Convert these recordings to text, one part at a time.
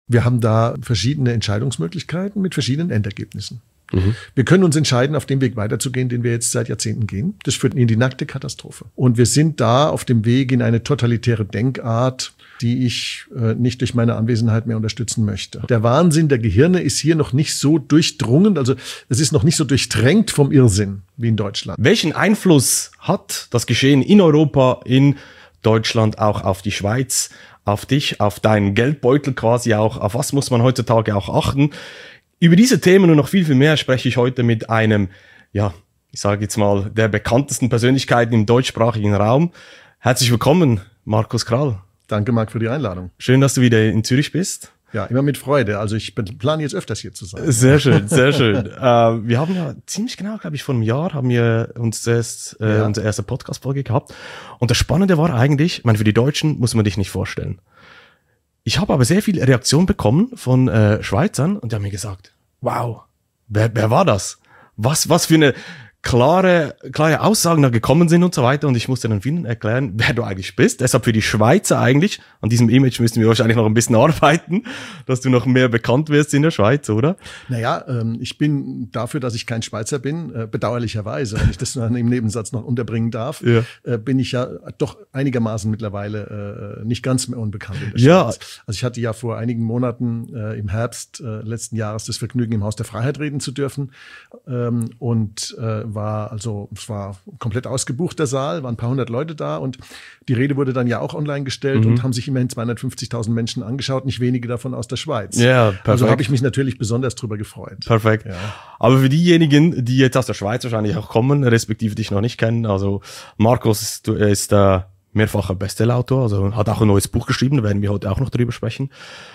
Wir haben da verschiedene Entscheidungsmöglichkeiten mit verschiedenen Endergebnissen. Wir können uns entscheiden, auf dem Weg weiterzugehen, den wir jetzt seit Jahrzehnten gehen. Das führt in die nackte Katastrophe. Und wir sind da auf dem Weg in eine totalitäre Denkart, die ich nicht durch meine Anwesenheit mehr unterstützen möchte. Der Wahnsinn der Gehirne ist hier noch nicht so durchdrungen, also es ist noch nicht so durchtränkt vom Irrsinn wie in Deutschland. Welchen Einfluss hat das Geschehen in Europa, in Deutschland auch auf die Schweiz, auf dich, auf deinen Geldbeutel quasi auch? Auf was muss man heutzutage auch achten? Über diese Themen und noch viel, viel mehr spreche ich heute mit einem, ja, ich sage jetzt mal, der bekanntesten Persönlichkeiten im deutschsprachigen Raum. Herzlich willkommen, Markus Krall. Danke, Marc, für die Einladung. Schön, dass du wieder in Zürich bist. Ja, immer mit Freude. Also ich plane jetzt öfters hier zu sein. Sehr schön, sehr schön. Wir haben ja ziemlich genau, glaube ich, vor einem Jahr haben wir uns unsere erste Podcast-Folge gehabt. Und das Spannende war eigentlich, ich meine, für die Deutschen muss man dich nicht vorstellen. Ich habe aber sehr viel Reaktion bekommen von Schweizern und die haben mir gesagt, wow, wer war das? Was für eine klare Aussagen da gekommen sind und so weiter. Und ich musste dann vielen erklären, wer du eigentlich bist. Deshalb für die Schweizer eigentlich, an diesem Image müssen wir wahrscheinlich noch ein bisschen arbeiten, dass du noch mehr bekannt wirst in der Schweiz, oder? Naja, ich bin dafür, dass ich kein Schweizer bin, bedauerlicherweise, wenn ich das dann im Nebensatz noch unterbringen darf, bin ich ja doch einigermaßen mittlerweile nicht ganz mehr unbekannt in der Schweiz. Also ich hatte ja vor einigen Monaten im Herbst letzten Jahres das Vergnügen, im Haus der Freiheit reden zu dürfen und es war komplett ausgebucht, der Saal, waren ein paar hundert Leute da und die Rede wurde dann ja auch online gestellt und haben sich immerhin 250.000 Menschen angeschaut, nicht wenige davon aus der Schweiz. Ja, perfekt. Also habe ich mich natürlich besonders drüber gefreut. Perfekt. Ja. Aber für diejenigen, die jetzt aus der Schweiz wahrscheinlich auch kommen, respektive dich noch nicht kennen, also Markus ist mehrfacher Bestsellerautor, also hat auch ein neues Buch geschrieben, da werden wir heute auch noch drüber sprechen.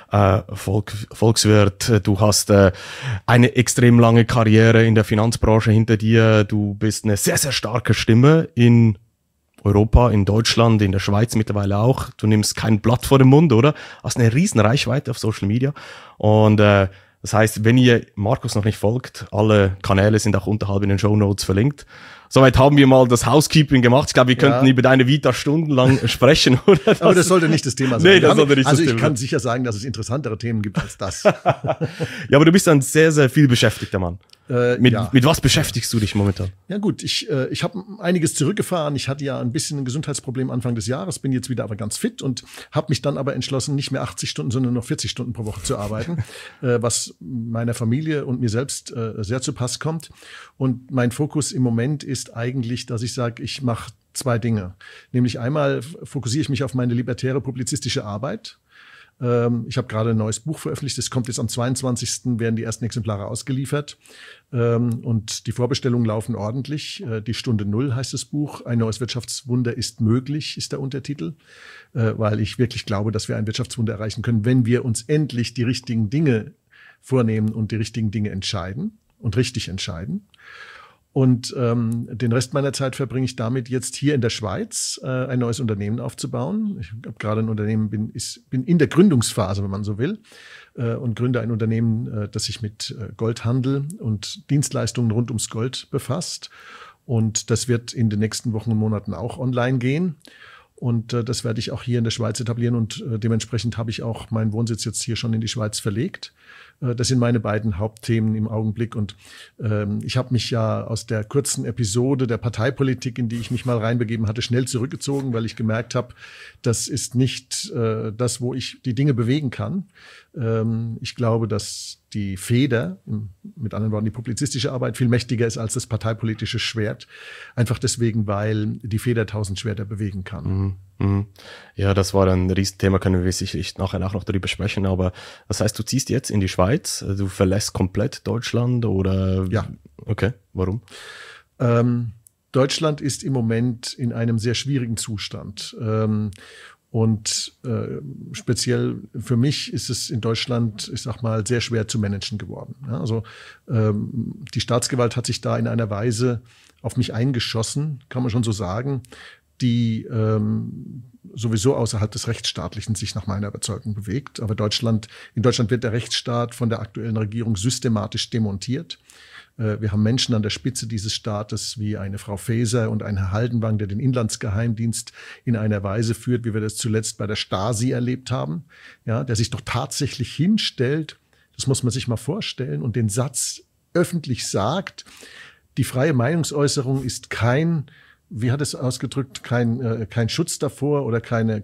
Volkswirt, du hast eine extrem lange Karriere in der Finanzbranche hinter dir, du bist eine sehr, sehr starke Stimme in Europa, in Deutschland, in der Schweiz mittlerweile auch. Du nimmst kein Blatt vor den Mund, oder? Hast eine riesen Reichweite auf Social Media und das heißt, wenn ihr Markus noch nicht folgt, alle Kanäle sind auch unterhalb in den Shownotes verlinkt. Soweit haben wir mal das Housekeeping gemacht. Ich glaube, wir könnten über deine Vita stundenlang sprechen, oder? Aber das sollte nicht das Thema sein. Nee, das sollte nicht das Thema sein. Also ich kann sicher sagen, dass es interessantere Themen gibt als das. Ja, aber du bist ein sehr, sehr viel beschäftigter Mann. Mit was beschäftigst du dich momentan? Ja gut, ich habe einiges zurückgefahren. Ich hatte ja ein bisschen ein Gesundheitsproblem Anfang des Jahres, bin jetzt wieder aber ganz fit und habe mich dann aber entschlossen, nicht mehr 80 Stunden, sondern noch 40 Stunden pro Woche zu arbeiten, was meiner Familie und mir selbst sehr zu Pass kommt. Und mein Fokus im Moment ist eigentlich, dass ich sage, ich mache zwei Dinge. Nämlich einmal fokussiere ich mich auf meine libertäre publizistische Arbeit. Ich habe gerade ein neues Buch veröffentlicht. Das kommt jetzt am 22. werden die ersten Exemplare ausgeliefert. Und die Vorbestellungen laufen ordentlich. Die Stunde Null heißt das Buch. Ein neues Wirtschaftswunder ist möglich, ist der Untertitel. Weil ich wirklich glaube, dass wir ein Wirtschaftswunder erreichen können, wenn wir uns endlich die richtigen Dinge vornehmen und die richtigen Dinge entscheiden und richtig entscheiden. Und den Rest meiner Zeit verbringe ich damit, jetzt hier in der Schweiz ein neues Unternehmen aufzubauen. Ich habe gerade ein Unternehmen, bin in der Gründungsphase, wenn man so will, und gründe ein Unternehmen, das sich mit Goldhandel und Dienstleistungen rund ums Gold befasst. Und das wird in den nächsten Wochen und Monaten auch online gehen. Und das werde ich auch hier in der Schweiz etablieren und dementsprechend habe ich auch meinen Wohnsitz jetzt hier schon in die Schweiz verlegt. Das sind meine beiden Hauptthemen im Augenblick und ich habe mich ja aus der kurzen Episode der Parteipolitik, in die ich mich mal reinbegeben hatte, schnell zurückgezogen, weil ich gemerkt habe, das ist nicht das, wo ich die Dinge bewegen kann. Ich glaube, dass die Feder, mit anderen Worten die publizistische Arbeit, viel mächtiger ist als das parteipolitische Schwert. Einfach deswegen, weil die Feder 1000 Schwerter bewegen kann. Ja, das war ein Riesenthema, können wir sicherlich nachher auch noch darüber sprechen. Aber das heißt, du ziehst jetzt in die Schweiz, du verlässt komplett Deutschland oder? Ja. Okay, warum? Deutschland ist im Moment in einem sehr schwierigen Zustand. Und speziell für mich ist es in Deutschland, ich sag mal, sehr schwer zu managen geworden. Ja, also die Staatsgewalt hat sich da in einer Weise auf mich eingeschossen, kann man schon so sagen, die sowieso außerhalb des Rechtsstaatlichen sich nach meiner Überzeugung bewegt. Aber in Deutschland wird der Rechtsstaat von der aktuellen Regierung systematisch demontiert. Wir haben Menschen an der Spitze dieses Staates wie eine Frau Faeser und ein Herr Haldenwang, der den Inlandsgeheimdienst in einer Weise führt, wie wir das zuletzt bei der Stasi erlebt haben, ja, der sich doch tatsächlich hinstellt, das muss man sich mal vorstellen, und den Satz öffentlich sagt, die freie Meinungsäußerung ist kein, wie hat es ausgedrückt, kein Schutz davor oder kein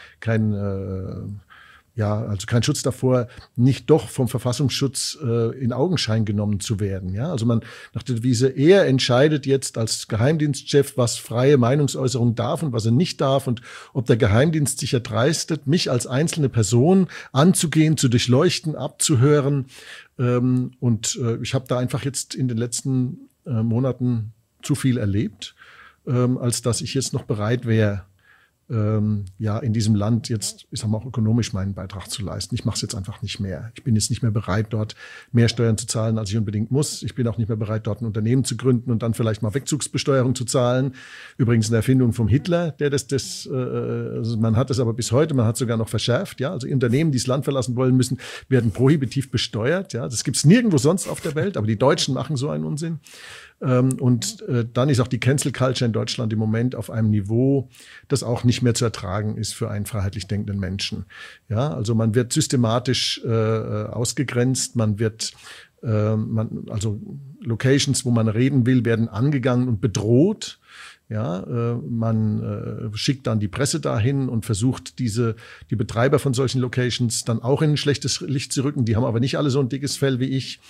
Schutz davor, nicht doch vom Verfassungsschutz in Augenschein genommen zu werden. Ja, also man nach der Devise, er entscheidet jetzt als Geheimdienstchef, was freie Meinungsäußerung darf und was er nicht darf und ob der Geheimdienst sich erdreistet, mich als einzelne Person anzugehen, zu durchleuchten, abzuhören. Ich habe da einfach jetzt in den letzten Monaten zu viel erlebt, als dass ich jetzt noch bereit wäre, in diesem Land jetzt, ich sag mal, auch ökonomisch meinen Beitrag zu leisten. Ich mache es jetzt einfach nicht mehr. Ich bin jetzt nicht mehr bereit, dort mehr Steuern zu zahlen, als ich unbedingt muss. Ich bin auch nicht mehr bereit, dort ein Unternehmen zu gründen und dann vielleicht mal Wegzugsbesteuerung zu zahlen. Übrigens eine Erfindung vom Hitler, der also man hat es aber bis heute, man hat es sogar noch verschärft. Ja, also Unternehmen, die das Land verlassen wollen müssen, werden prohibitiv besteuert. Ja, das gibt's nirgendwo sonst auf der Welt, aber die Deutschen machen so einen Unsinn. Dann ist auch die Cancel Culture in Deutschland im Moment auf einem Niveau, das auch nicht mehr zu ertragen ist für einen freiheitlich denkenden Menschen. Ja, also man wird systematisch ausgegrenzt, also Locations, wo man reden will, werden angegangen und bedroht. Ja, man schickt dann die Presse dahin und versucht die Betreiber von solchen Locations dann auch in ein schlechtes Licht zu rücken. Die haben aber nicht alle so ein dickes Fell wie ich.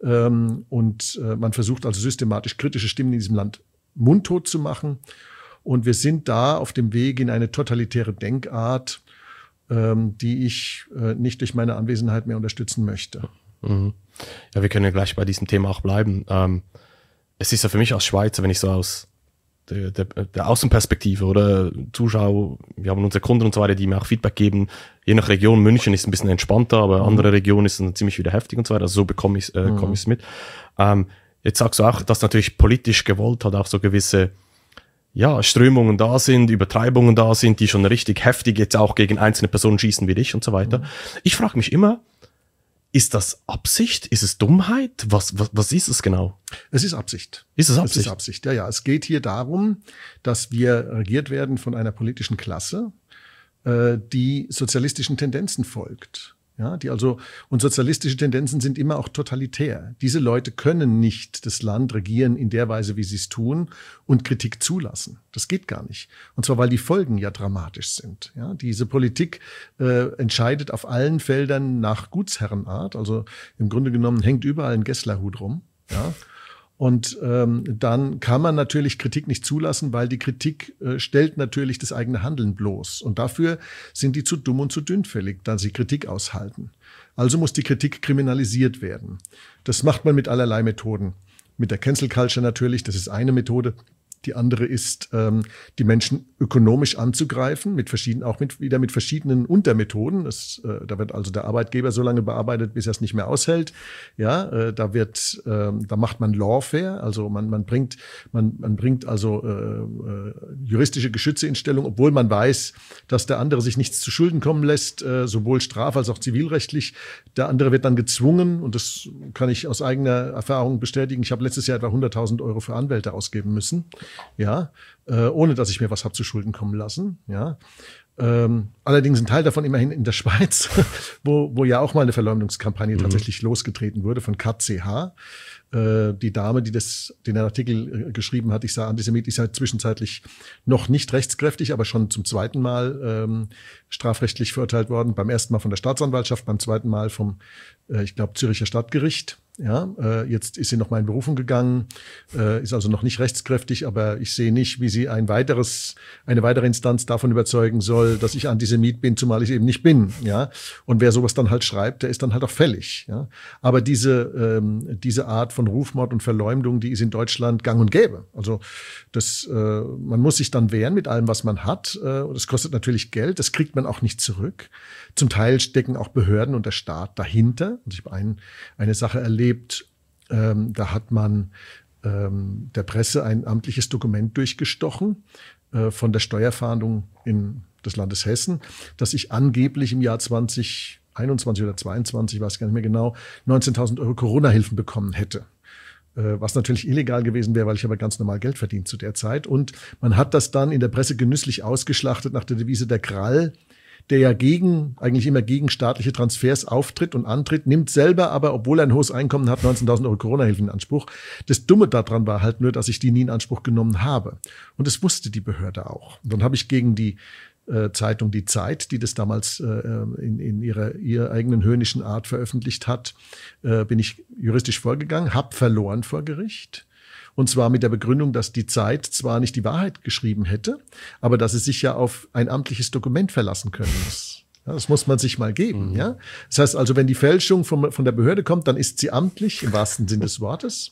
Man versucht also systematisch kritische Stimmen in diesem Land mundtot zu machen. Und wir sind da auf dem Weg in eine totalitäre Denkart, die ich nicht durch meine Anwesenheit mehr unterstützen möchte. Mhm. Ja, wir können ja gleich bei diesem Thema auch bleiben. Es ist ja für mich als Schweizer, wenn ich so aus der Außenperspektive oder Zuschauer, wir haben unsere Kunden und so weiter, die mir auch Feedback geben. Je nach Region, München ist ein bisschen entspannter, aber andere Regionen ist dann ziemlich wieder heftig und so weiter. Also so komme ich es mit. Jetzt sagst du auch, dass natürlich politisch gewollt hat, auch so gewisse Strömungen da sind, Übertreibungen da sind, die schon richtig heftig jetzt auch gegen einzelne Personen schießen wie dich und so weiter. Ich frage mich immer, ist das Absicht? Ist es Dummheit? Was ist es genau? Es ist Absicht. Ist es Absicht? Es ist Absicht, ja. Es geht hier darum, dass wir regiert werden von einer politischen Klasse, die sozialistischen Tendenzen folgt. Ja, und sozialistische Tendenzen sind immer auch totalitär. Diese Leute können nicht das Land regieren in der Weise, wie sie es tun und Kritik zulassen. Das geht gar nicht. Und zwar, weil die Folgen ja dramatisch sind. Ja, diese Politik entscheidet auf allen Feldern nach Gutsherrenart. Also im Grunde genommen hängt überall ein Gesslerhut rum. Ja. Und dann kann man natürlich Kritik nicht zulassen, weil die Kritik stellt natürlich das eigene Handeln bloß. Und dafür sind die zu dumm und zu dünnfällig, da sie Kritik aushalten. Also muss die Kritik kriminalisiert werden. Das macht man mit allerlei Methoden. Mit der Cancel Culture natürlich, das ist eine Methode. Die andere ist, die Menschen ökonomisch anzugreifen, wieder mit verschiedenen Untermethoden. Da wird also der Arbeitgeber so lange bearbeitet, bis er es nicht mehr aushält. Ja, da macht man Lawfare, also man bringt also juristische Geschütze in Stellung, obwohl man weiß, dass der andere sich nichts zu Schulden kommen lässt, sowohl straf- als auch zivilrechtlich. Der andere wird dann gezwungen, und das kann ich aus eigener Erfahrung bestätigen. Ich habe letztes Jahr etwa 100.000 Euro für Anwälte ausgeben müssen. Ja, ohne dass ich mir was habe zu Schulden kommen lassen. Ja, allerdings ein Teil davon immerhin in der Schweiz, wo ja auch mal eine Verleumdungskampagne tatsächlich losgetreten wurde von KCH. Die Dame, die den Artikel geschrieben hat, ich sah Antisemit, ist ja zwischenzeitlich noch nicht rechtskräftig, aber schon zum zweiten Mal strafrechtlich verurteilt worden. Beim ersten Mal von der Staatsanwaltschaft, beim zweiten Mal vom, ich glaube, Zürcher Stadtgericht. Ja, jetzt ist sie noch mal in Berufung gegangen, ist also noch nicht rechtskräftig, aber ich sehe nicht, wie sie eine weitere Instanz davon überzeugen soll, dass ich Antisemit bin, zumal ich eben nicht bin. Ja, und wer sowas dann halt schreibt, der ist dann halt auch fällig. Ja, aber diese Art von Rufmord und Verleumdung, die ist in Deutschland gang und gäbe. Also man muss sich dann wehren mit allem, was man hat. Das kostet natürlich Geld, das kriegt man auch nicht zurück. Zum Teil stecken auch Behörden und der Staat dahinter. Also ich habe eine Sache erlebt, da hat man der Presse ein amtliches Dokument durchgestochen, von der Steuerfahndung des Landes Hessen, dass ich angeblich im Jahr 2021 oder 22, weiß gar nicht mehr genau, 19.000 Euro Corona-Hilfen bekommen hätte. Was natürlich illegal gewesen wäre, weil ich aber ganz normal Geld verdient zu der Zeit. Und man hat das dann in der Presse genüsslich ausgeschlachtet nach der Devise der Krall, der ja eigentlich immer gegen staatliche Transfers auftritt und antritt, nimmt selber aber, obwohl er ein hohes Einkommen hat, 19.000 Euro Corona-Hilfen in Anspruch. Das Dumme daran war halt nur, dass ich die nie in Anspruch genommen habe. Und das wusste die Behörde auch. Und dann habe ich gegen die Zeitung Die Zeit, die das damals in ihrer eigenen höhnischen Art veröffentlicht hat, bin ich juristisch vorgegangen, habe verloren vor Gericht. Und zwar mit der Begründung, dass die Zeit zwar nicht die Wahrheit geschrieben hätte, aber dass es sich ja auf ein amtliches Dokument verlassen können muss. Ja, das muss man sich mal geben. Ja? Das heißt also, wenn die Fälschung von der Behörde kommt, dann ist sie amtlich, im wahrsten Sinn des Wortes.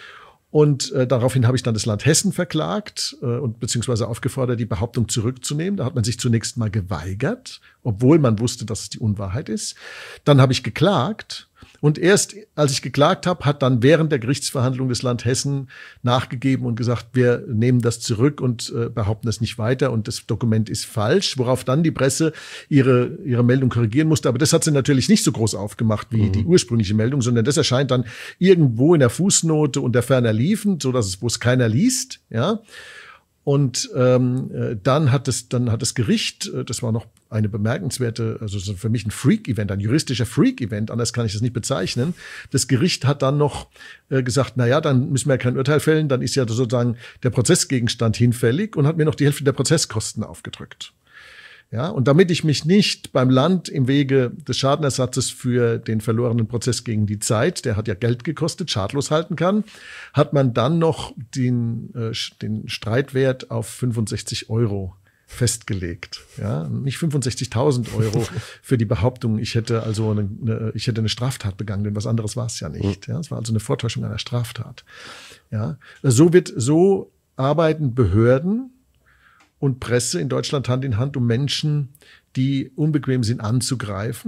Und daraufhin habe ich dann das Land Hessen verklagt und beziehungsweise aufgefordert, die Behauptung zurückzunehmen. Da hat man sich zunächst mal geweigert, obwohl man wusste, dass es die Unwahrheit ist. Dann habe ich geklagt. Und erst als ich geklagt habe, hat dann während der Gerichtsverhandlung das Land Hessen nachgegeben und gesagt, wir nehmen das zurück und behaupten das nicht weiter und das Dokument ist falsch, worauf dann die Presse ihre Meldung korrigieren musste. Aber das hat sie natürlich nicht so groß aufgemacht wie die ursprüngliche Meldung, sondern das erscheint dann irgendwo in der Fußnote unter ferner liefen, so dass wo es keiner liest, ja. Und dann hat das Gericht, das war noch eine bemerkenswerte, also für mich ein Freak-Event, ein juristischer Freak-Event, anders kann ich das nicht bezeichnen. Das Gericht hat dann noch gesagt, na ja, dann müssen wir ja kein Urteil fällen, dann ist ja sozusagen der Prozessgegenstand hinfällig und hat mir noch die Hälfte der Prozesskosten aufgedrückt. Ja, und damit ich mich nicht beim Land im Wege des Schadenersatzes für den verlorenen Prozess gegen die Zeit, der hat ja Geld gekostet, schadlos halten kann, hat man dann noch den Streitwert auf 65 Euro festgelegt. Ja, nicht 65.000 Euro für die Behauptung, ich hätte eine Straftat begangen, denn was anderes war es ja nicht. Ja, es war also eine Vortäuschung einer Straftat. Ja, so arbeiten Behörden und Presse in Deutschland Hand in Hand, um Menschen, die unbequem sind, anzugreifen.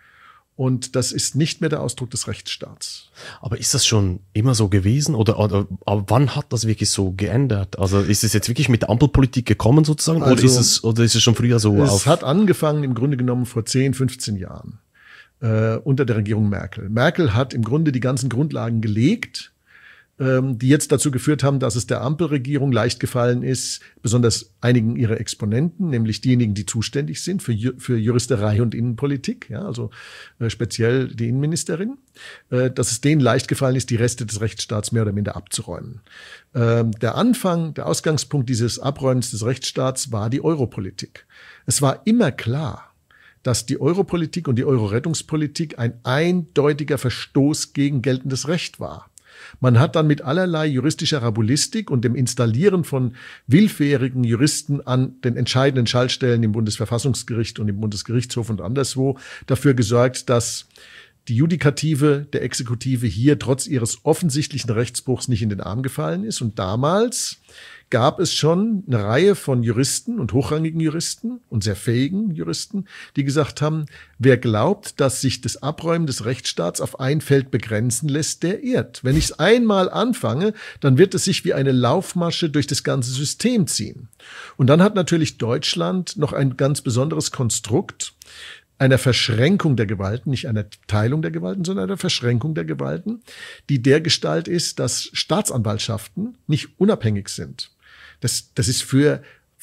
Und das ist nicht mehr der Ausdruck des Rechtsstaats. Aber ist das schon immer so gewesen? Oder wann hat das wirklich so geändert? Also ist es jetzt wirklich mit der Ampelpolitik gekommen sozusagen? Also, oder ist es schon früher so? Es hat angefangen im Grunde genommen vor 10, 15 Jahren unter der Regierung Merkel. Merkel hat im Grunde die ganzen Grundlagen gelegt, die jetzt dazu geführt haben, dass es der Ampelregierung leicht gefallen ist, besonders einigen ihrer Exponenten, nämlich diejenigen, die zuständig sind für Juristerei und Innenpolitik, ja, also speziell die Innenministerin, dass es denen leicht gefallen ist, die Reste des Rechtsstaats mehr oder minder abzuräumen. Der Ausgangspunkt dieses Abräumens des Rechtsstaats war die Europolitik. Es war immer klar, dass die Europolitik und die Euro-Rettungspolitik ein eindeutiger Verstoß gegen geltendes Recht war. Man hat dann mit allerlei juristischer Rabulistik und dem Installieren von willfährigen Juristen an den entscheidenden Schaltstellen im Bundesverfassungsgericht und im Bundesgerichtshof und anderswo dafür gesorgt, dass die Judikative der Exekutive hier trotz ihres offensichtlichen Rechtsbruchs nicht in den Arm gefallen ist. Und damals gab es schon eine Reihe von Juristen und hochrangigen Juristen und sehr fähigen Juristen, die gesagt haben, wer glaubt, dass sich das Abräumen des Rechtsstaats auf ein Feld begrenzen lässt, der irrt. Wenn ich es einmal anfange, dann wird es sich wie eine Laufmasche durch das ganze System ziehen. Und dann hat natürlich Deutschland noch ein ganz besonderes Konstrukt einer Verschränkung der Gewalten, nicht einer Teilung der Gewalten, sondern einer Verschränkung der Gewalten, die dergestalt ist, dass Staatsanwaltschaften nicht unabhängig sind. Das ist für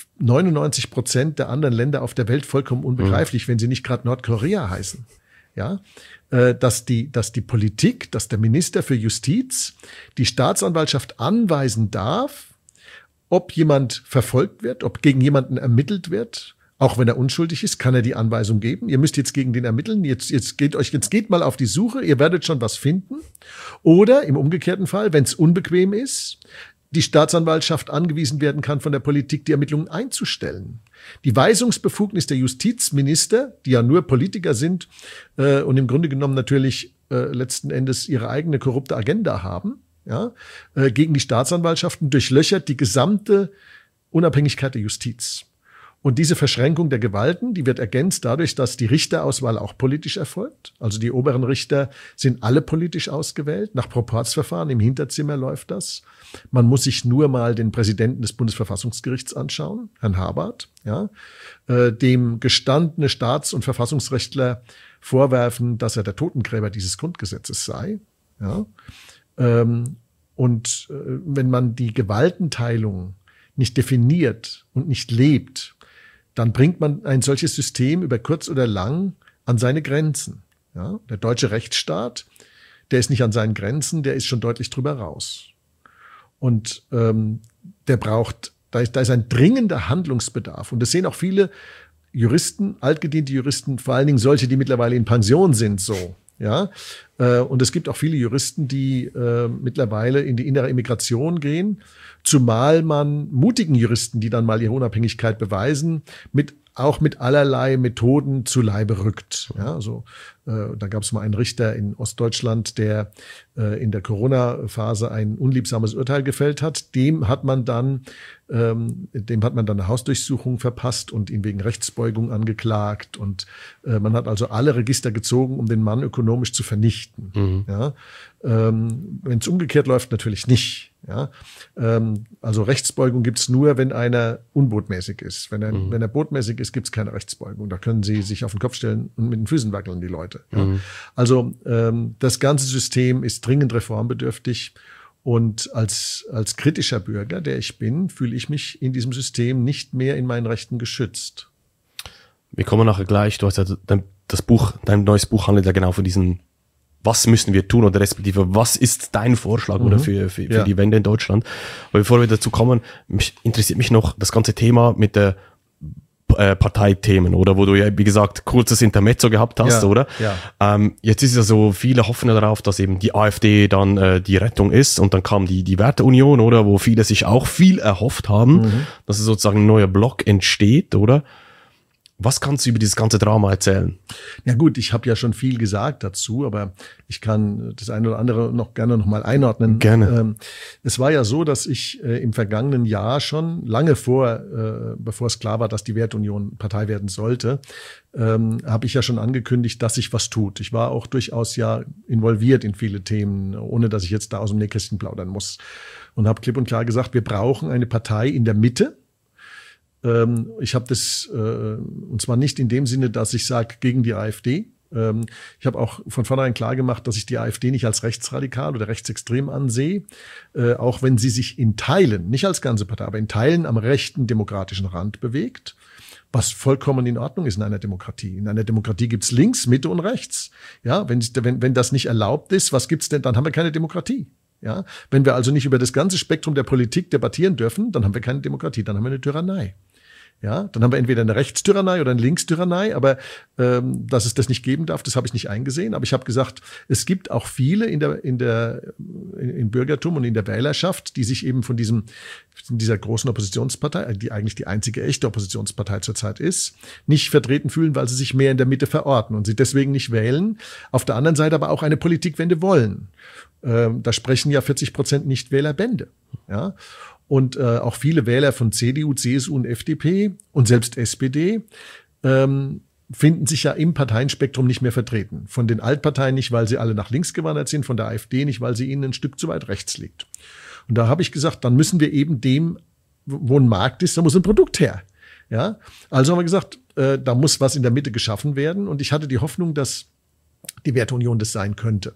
99% der anderen Länder auf der Welt vollkommen unbegreiflich, wenn sie nicht gerade Nordkorea heißen. Ja, dass die Politik, dass der Minister für Justiz die Staatsanwaltschaft anweisen darf, ob jemand verfolgt wird, ob gegen jemanden ermittelt wird. Auch wenn er unschuldig ist, kann er die Anweisung geben. Ihr müsst jetzt gegen den ermitteln. Jetzt geht mal auf die Suche. Ihr werdet schon was finden. Oder im umgekehrten Fall, wenn es unbequem ist, die Staatsanwaltschaft angewiesen werden kann, von der Politik die Ermittlungen einzustellen. Die Weisungsbefugnis der Justizminister, die ja nur Politiker sind und im Grunde genommen natürlich letzten Endes ihre eigene korrupte Agenda haben, ja, gegen die Staatsanwaltschaften, durchlöchert die gesamte Unabhängigkeit der Justiz. Und diese Verschränkung der Gewalten, die wird ergänzt dadurch, dass die Richterauswahl auch politisch erfolgt. Also die oberen Richter sind alle politisch ausgewählt. Nach Proporzverfahren im Hinterzimmer läuft das. Man muss sich nur mal den Präsidenten des Bundesverfassungsgerichts anschauen, Herrn Habart, ja, dem gestandene Staats- und Verfassungsrechtler vorwerfen, dass er der Totengräber dieses Grundgesetzes sei. Ja. Und wenn man die Gewaltenteilung nicht definiert und nicht lebt, dann bringt man ein solches System über kurz oder lang an seine Grenzen. Ja, der deutsche Rechtsstaat, der ist nicht an seinen Grenzen, der ist schon deutlich drüber raus. Und der braucht, da ist ein dringender Handlungsbedarf. Und das sehen auch viele Juristen, altgediente Juristen, vor allen Dingen solche, die mittlerweile in Pension sind, so. Ja, und es gibt auch viele Juristen, die mittlerweile in die innere Immigration gehen, zumal man mutigen Juristen, die dann mal ihre Unabhängigkeit beweisen, auch mit allerlei Methoden zu Leibe rückt. Ja, also da gab es mal einen Richter in Ostdeutschland, der in der Corona-Phase ein unliebsames Urteil gefällt hat. Dem hat man dann eine Hausdurchsuchung verpasst und ihn wegen Rechtsbeugung angeklagt. Und man hat also alle Register gezogen, um den Mann ökonomisch zu vernichten. Mhm. Ja, wenn es umgekehrt läuft, natürlich nicht. Ja, also Rechtsbeugung gibt's nur, wenn einer unbotmäßig ist. Wenn er botmäßig ist, gibt's keine Rechtsbeugung. Da können Sie sich auf den Kopf stellen und mit den Füßen wackeln, die Leute. Ja. Also das ganze System ist dringend reformbedürftig. Und als kritischer Bürger, der ich bin, fühle ich mich in diesem System nicht mehr in meinen Rechten geschützt. Wir kommen nachher gleich. Du hast ja dein neues Buch handelt ja genau von diesen, was müssen wir tun oder respektive, was ist dein Vorschlag oder für die Wende in Deutschland? Aber bevor wir dazu kommen, interessiert mich noch das ganze Thema mit der Parteithemen, oder wo du ja, wie gesagt, kurzes Intermezzo gehabt hast, oder? Ja. Jetzt ist es ja so, viele hoffen ja darauf, dass eben die AfD dann die Rettung ist, und dann kam die Werteunion, oder, wo viele sich auch viel erhofft haben, dass es sozusagen ein neuer Block entsteht, oder? Was kannst du über dieses ganze Drama erzählen? Ja gut, ich habe ja schon viel gesagt dazu, aber ich kann das eine oder andere gerne noch mal einordnen. Gerne. Es war ja so, dass ich im vergangenen Jahr schon lange bevor es klar war, dass die Werteunion Partei werden sollte, habe ich ja schon angekündigt, dass sich was tut. Ich war auch durchaus ja involviert in viele Themen, ohne dass ich jetzt da aus dem Nähkästchen plaudern muss. Und habe klipp und klar gesagt, wir brauchen eine Partei in der Mitte. Ich habe das, und zwar nicht in dem Sinne, dass ich sage, gegen die AfD. Ich habe auch von vornherein klar gemacht, dass ich die AfD nicht als rechtsradikal oder rechtsextrem ansehe, auch wenn sie sich in Teilen, nicht als ganze Partei, aber in Teilen am rechten demokratischen Rand bewegt, was vollkommen in Ordnung ist in einer Demokratie. In einer Demokratie gibt's links, Mitte und rechts. Ja, wenn das nicht erlaubt ist, was gibt's denn? Dann haben wir keine Demokratie. Ja, wenn wir also nicht über das ganze Spektrum der Politik debattieren dürfen, dann haben wir keine Demokratie, dann haben wir eine Tyrannei. Ja, dann haben wir entweder eine Rechtstyrannei oder eine Linkstyrannei, aber dass es das nicht geben darf, das habe ich nicht eingesehen. Aber ich habe gesagt, es gibt auch viele im Bürgertum und in der Wählerschaft, die sich eben von dieser großen Oppositionspartei, die eigentlich die einzige echte Oppositionspartei zurzeit ist, nicht vertreten fühlen, weil sie sich mehr in der Mitte verorten und sie deswegen nicht wählen. Auf der anderen Seite aber auch eine Politikwende wollen. Da sprechen ja 40% Nichtwählerbände. Ja. Und auch viele Wähler von CDU, CSU und FDP und selbst SPD finden sich ja im Parteienspektrum nicht mehr vertreten. Von den Altparteien nicht, weil sie alle nach links gewandert sind, von der AfD nicht, weil sie ihnen ein Stück zu weit rechts liegt. Und da habe ich gesagt, dann müssen wir eben wo ein Markt ist, da muss ein Produkt her. Ja, also haben wir gesagt, da muss was in der Mitte geschaffen werden. Und ich hatte die Hoffnung, dass die Werteunion das sein könnte.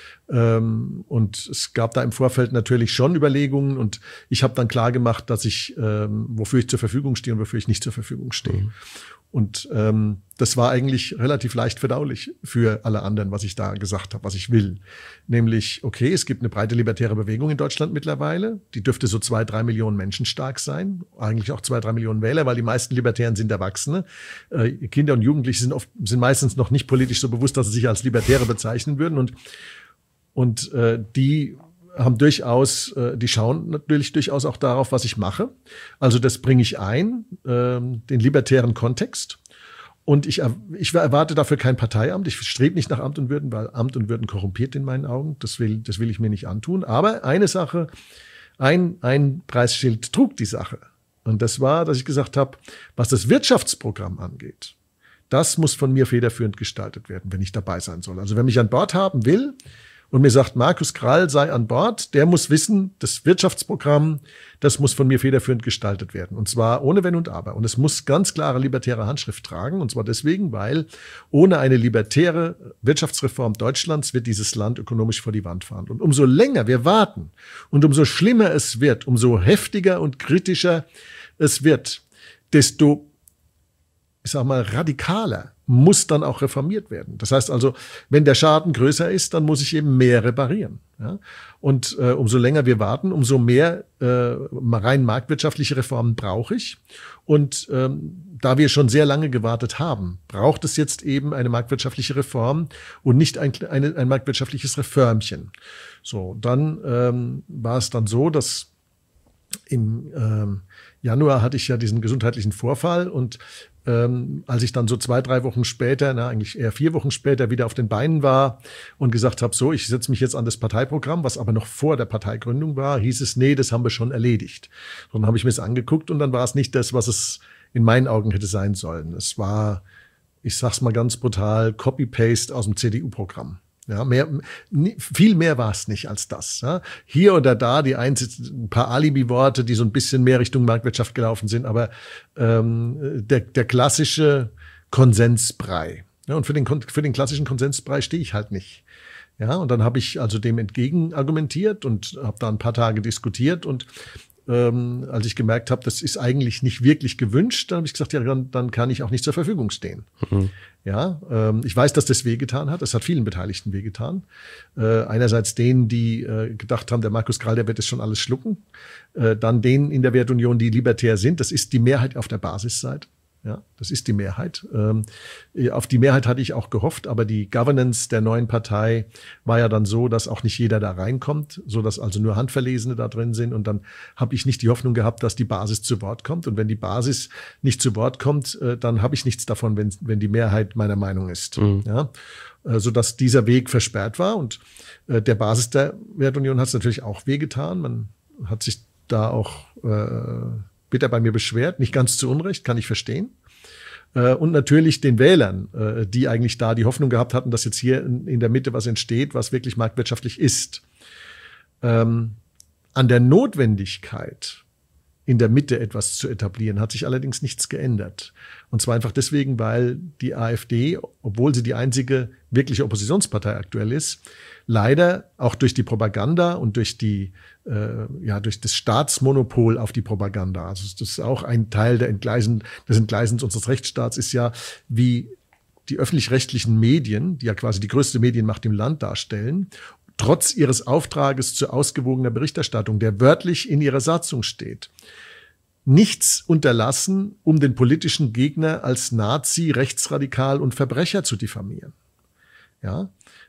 Und es gab da im Vorfeld natürlich schon Überlegungen, und ich habe dann klar gemacht, dass ich, wofür ich zur Verfügung stehe und wofür ich nicht zur Verfügung stehe. Und das war eigentlich relativ leicht verdaulich für alle anderen, was ich da gesagt habe, was ich will. Nämlich, okay, es gibt eine breite libertäre Bewegung in Deutschland mittlerweile, die dürfte so 2-3 Millionen Menschen stark sein, eigentlich auch 2-3 Millionen Wähler, weil die meisten Libertären sind Erwachsene. Kinder und Jugendliche sind meistens noch nicht politisch so bewusst, dass sie sich als Libertäre bezeichnen würden, und die haben die schauen natürlich durchaus auch darauf, was ich mache. Also das bringe ich ein, den libertären Kontext. Und ich erwarte dafür kein Parteiamt. Ich strebe nicht nach Amt und Würden, weil Amt und Würden korrumpiert in meinen Augen. Das will ich mir nicht antun. Aber eine Sache, ein Preisschild trug die Sache. Und das war, dass ich gesagt habe, was das Wirtschaftsprogramm angeht, das muss von mir federführend gestaltet werden, wenn ich dabei sein soll. Also wer mich an Bord haben will und mir sagt, Markus Krall sei an Bord, der muss wissen, das Wirtschaftsprogramm, das muss von mir federführend gestaltet werden. Und zwar ohne Wenn und Aber. Und es muss ganz klare libertäre Handschrift tragen. Und zwar deswegen, weil ohne eine libertäre Wirtschaftsreform Deutschlands wird dieses Land ökonomisch vor die Wand fahren. Und umso länger wir warten und umso schlimmer es wird, umso heftiger und kritischer es wird, desto, ich sag mal, radikaler muss dann auch reformiert werden. Das heißt also, wenn der Schaden größer ist, dann muss ich eben mehr reparieren. Ja? Und umso länger wir warten, umso mehr rein marktwirtschaftliche Reformen brauche ich. Und da wir schon sehr lange gewartet haben, braucht es jetzt eben eine marktwirtschaftliche Reform und nicht ein marktwirtschaftliches Reformchen. So, dann war es dann so, dass im Januar hatte ich ja diesen gesundheitlichen Vorfall und als ich dann so 2-3 Wochen später, eigentlich eher 4 Wochen später wieder auf den Beinen war und gesagt habe, so, ich setze mich jetzt an das Parteiprogramm, was aber noch vor der Parteigründung war, hieß es, nee, das haben wir schon erledigt. Und dann habe ich mir das angeguckt und dann war es nicht das, was es in meinen Augen hätte sein sollen. Es war, ich sag's mal ganz brutal, Copy-Paste aus dem CDU-Programm. Ja, viel mehr war es nicht als das. Ja. Hier oder da ein paar Alibi-Worte, die so ein bisschen mehr Richtung Marktwirtschaft gelaufen sind, aber der klassische Konsensbrei. Ja, und für den klassischen Konsensbrei stehe ich halt nicht. Ja, und dann habe ich also dem entgegen argumentiert und habe da ein paar Tage diskutiert und als ich gemerkt habe, das ist eigentlich nicht wirklich gewünscht, dann habe ich gesagt, ja, dann kann ich auch nicht zur Verfügung stehen. Mhm. Ja, ich weiß, dass das wehgetan hat. Es hat vielen Beteiligten wehgetan. Einerseits denen, die gedacht haben, der Markus Krall, der wird das schon alles schlucken. Dann denen in der Wertunion, die libertär sind. Das ist die Mehrheit auf der Basisseite. Ja, das ist die Mehrheit. Auf die Mehrheit hatte ich auch gehofft, aber die Governance der neuen Partei war ja dann so, dass auch nicht jeder da reinkommt, so dass also nur Handverlesene da drin sind. Und dann habe ich nicht die Hoffnung gehabt, dass die Basis zu Wort kommt. Und wenn die Basis nicht zu Wort kommt, dann habe ich nichts davon, wenn die Mehrheit meiner Meinung ist. Mhm. Ja, so dass dieser Weg versperrt war. Und der Basis der Wertunion hat es natürlich auch wehgetan. Man hat sich da auch bitter bei mir beschwert, nicht ganz zu Unrecht, kann ich verstehen. Und natürlich den Wählern, die eigentlich da die Hoffnung gehabt hatten, dass jetzt hier in der Mitte was entsteht, was wirklich marktwirtschaftlich ist. An der Notwendigkeit, in der Mitte etwas zu etablieren, hat sich allerdings nichts geändert. Und zwar einfach deswegen, weil die AfD, obwohl sie die einzige wirkliche Oppositionspartei aktuell ist, leider auch durch die Propaganda und durch durch das Staatsmonopol auf die Propaganda, also das ist auch ein Teil des Entgleisens unseres Rechtsstaats, ist ja, wie die öffentlich-rechtlichen Medien, die ja quasi die größte Medienmacht im Land darstellen, trotz ihres Auftrages zur ausgewogener Berichterstattung, der wörtlich in ihrer Satzung steht, nichts unterlassen, um den politischen Gegner als Nazi, rechtsradikal und Verbrecher zu diffamieren. Ja,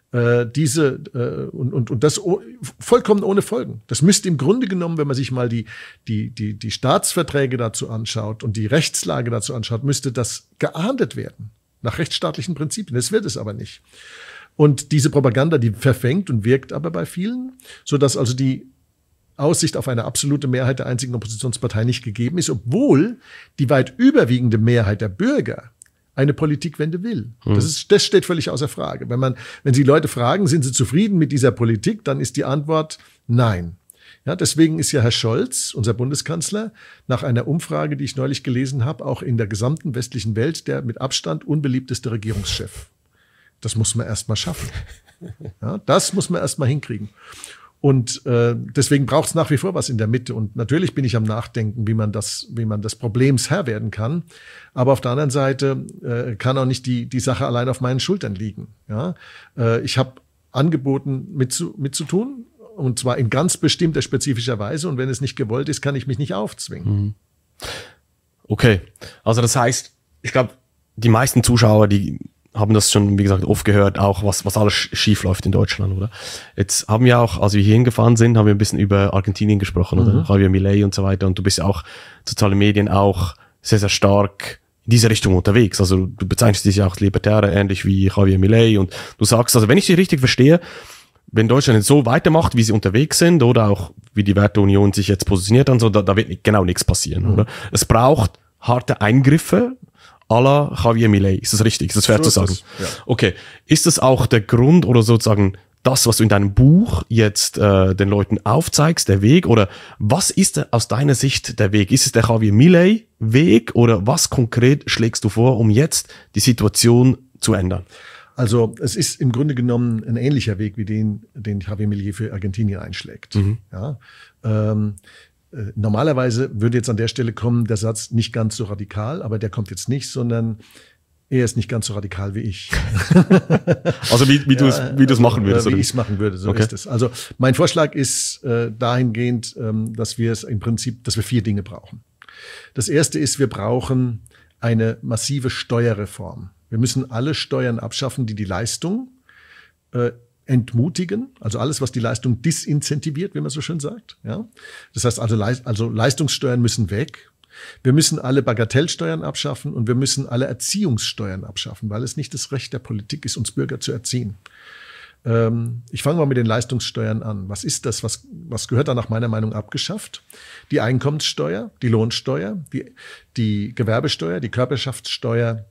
und das vollkommen ohne Folgen. Das müsste im Grunde genommen, wenn man sich mal die Staatsverträge dazu anschaut und die Rechtslage dazu anschaut, müsste das geahndet werden nach rechtsstaatlichen Prinzipien. Das wird es aber nicht. Und diese Propaganda, die verfängt und wirkt aber bei vielen, so dass also die Aussicht auf eine absolute Mehrheit der einzigen Oppositionspartei nicht gegeben ist, obwohl die weit überwiegende Mehrheit der Bürger eine Politikwende will. Das steht völlig außer Frage. Wenn Sie Leute fragen, sind sie zufrieden mit dieser Politik, dann ist die Antwort nein. Ja, deswegen ist ja Herr Scholz, unser Bundeskanzler, nach einer Umfrage, die ich neulich gelesen habe, auch in der gesamten westlichen Welt der mit Abstand unbeliebteste Regierungschef. Das muss man erst mal schaffen. Ja, das muss man erst mal hinkriegen. Und deswegen braucht es nach wie vor was in der Mitte. Und natürlich bin ich am Nachdenken, wie man des Problems Herr werden kann. Aber auf der anderen Seite kann auch nicht die Sache allein auf meinen Schultern liegen. Ja? Ich habe angeboten, mitzutun. Und zwar in ganz bestimmter, spezifischer Weise. Und wenn es nicht gewollt ist, kann ich mich nicht aufzwingen. Okay. Also das heißt, ich glaube, die meisten Zuschauer, die haben das schon, wie gesagt, oft gehört, auch was alles schief läuft in Deutschland, oder? Jetzt haben wir auch, als wir hier hingefahren sind, haben wir ein bisschen über Argentinien gesprochen, oder? Javier Milei und so weiter. Und du bist ja auch soziale Medien auch sehr, sehr stark in diese Richtung unterwegs. Also du bezeichnest dich ja auch als Libertäre, ähnlich wie Javier Milei. Und du sagst, also wenn ich dich richtig verstehe, wenn Deutschland so weitermacht, wie sie unterwegs sind, oder auch wie die Werteunion sich jetzt positioniert und so, da wird genau nichts passieren, oder? Es braucht harte Eingriffe à la Javier Milei. Ist das richtig? Ist das fair zu sagen? Ja. Okay. Ist das auch der Grund oder sozusagen das, was du in deinem Buch jetzt den Leuten aufzeigst, der Weg? Oder was ist aus deiner Sicht der Weg? Ist es der Javier Milei Weg oder was konkret schlägst du vor, um jetzt die Situation zu ändern? Also es ist im Grunde genommen ein ähnlicher Weg wie den Javier Milei für Argentinien einschlägt. Ja, normalerweise würde jetzt an der Stelle kommen der Satz nicht ganz so radikal, aber der kommt jetzt nicht, sondern er ist nicht ganz so radikal wie ich. Also wie du es machen würdest? Wie ich es machen würde, so ist es. Also mein Vorschlag ist dahingehend, dass wir 4 Dinge brauchen. Das erste ist, wir brauchen eine massive Steuerreform. Wir müssen alle Steuern abschaffen, die Leistung entmutigen, also alles, was die Leistung disincentiviert, wie man so schön sagt. Ja? Das heißt also Leistungssteuern müssen weg. Wir müssen alle Bagatellsteuern abschaffen und wir müssen alle Erziehungssteuern abschaffen, weil es nicht das Recht der Politik ist, uns Bürger zu erziehen. Ich fange mal mit den Leistungssteuern an. Was ist das? Was gehört da nach meiner Meinung abgeschafft? Die Einkommenssteuer, die Lohnsteuer, die Gewerbesteuer, die Körperschaftssteuer,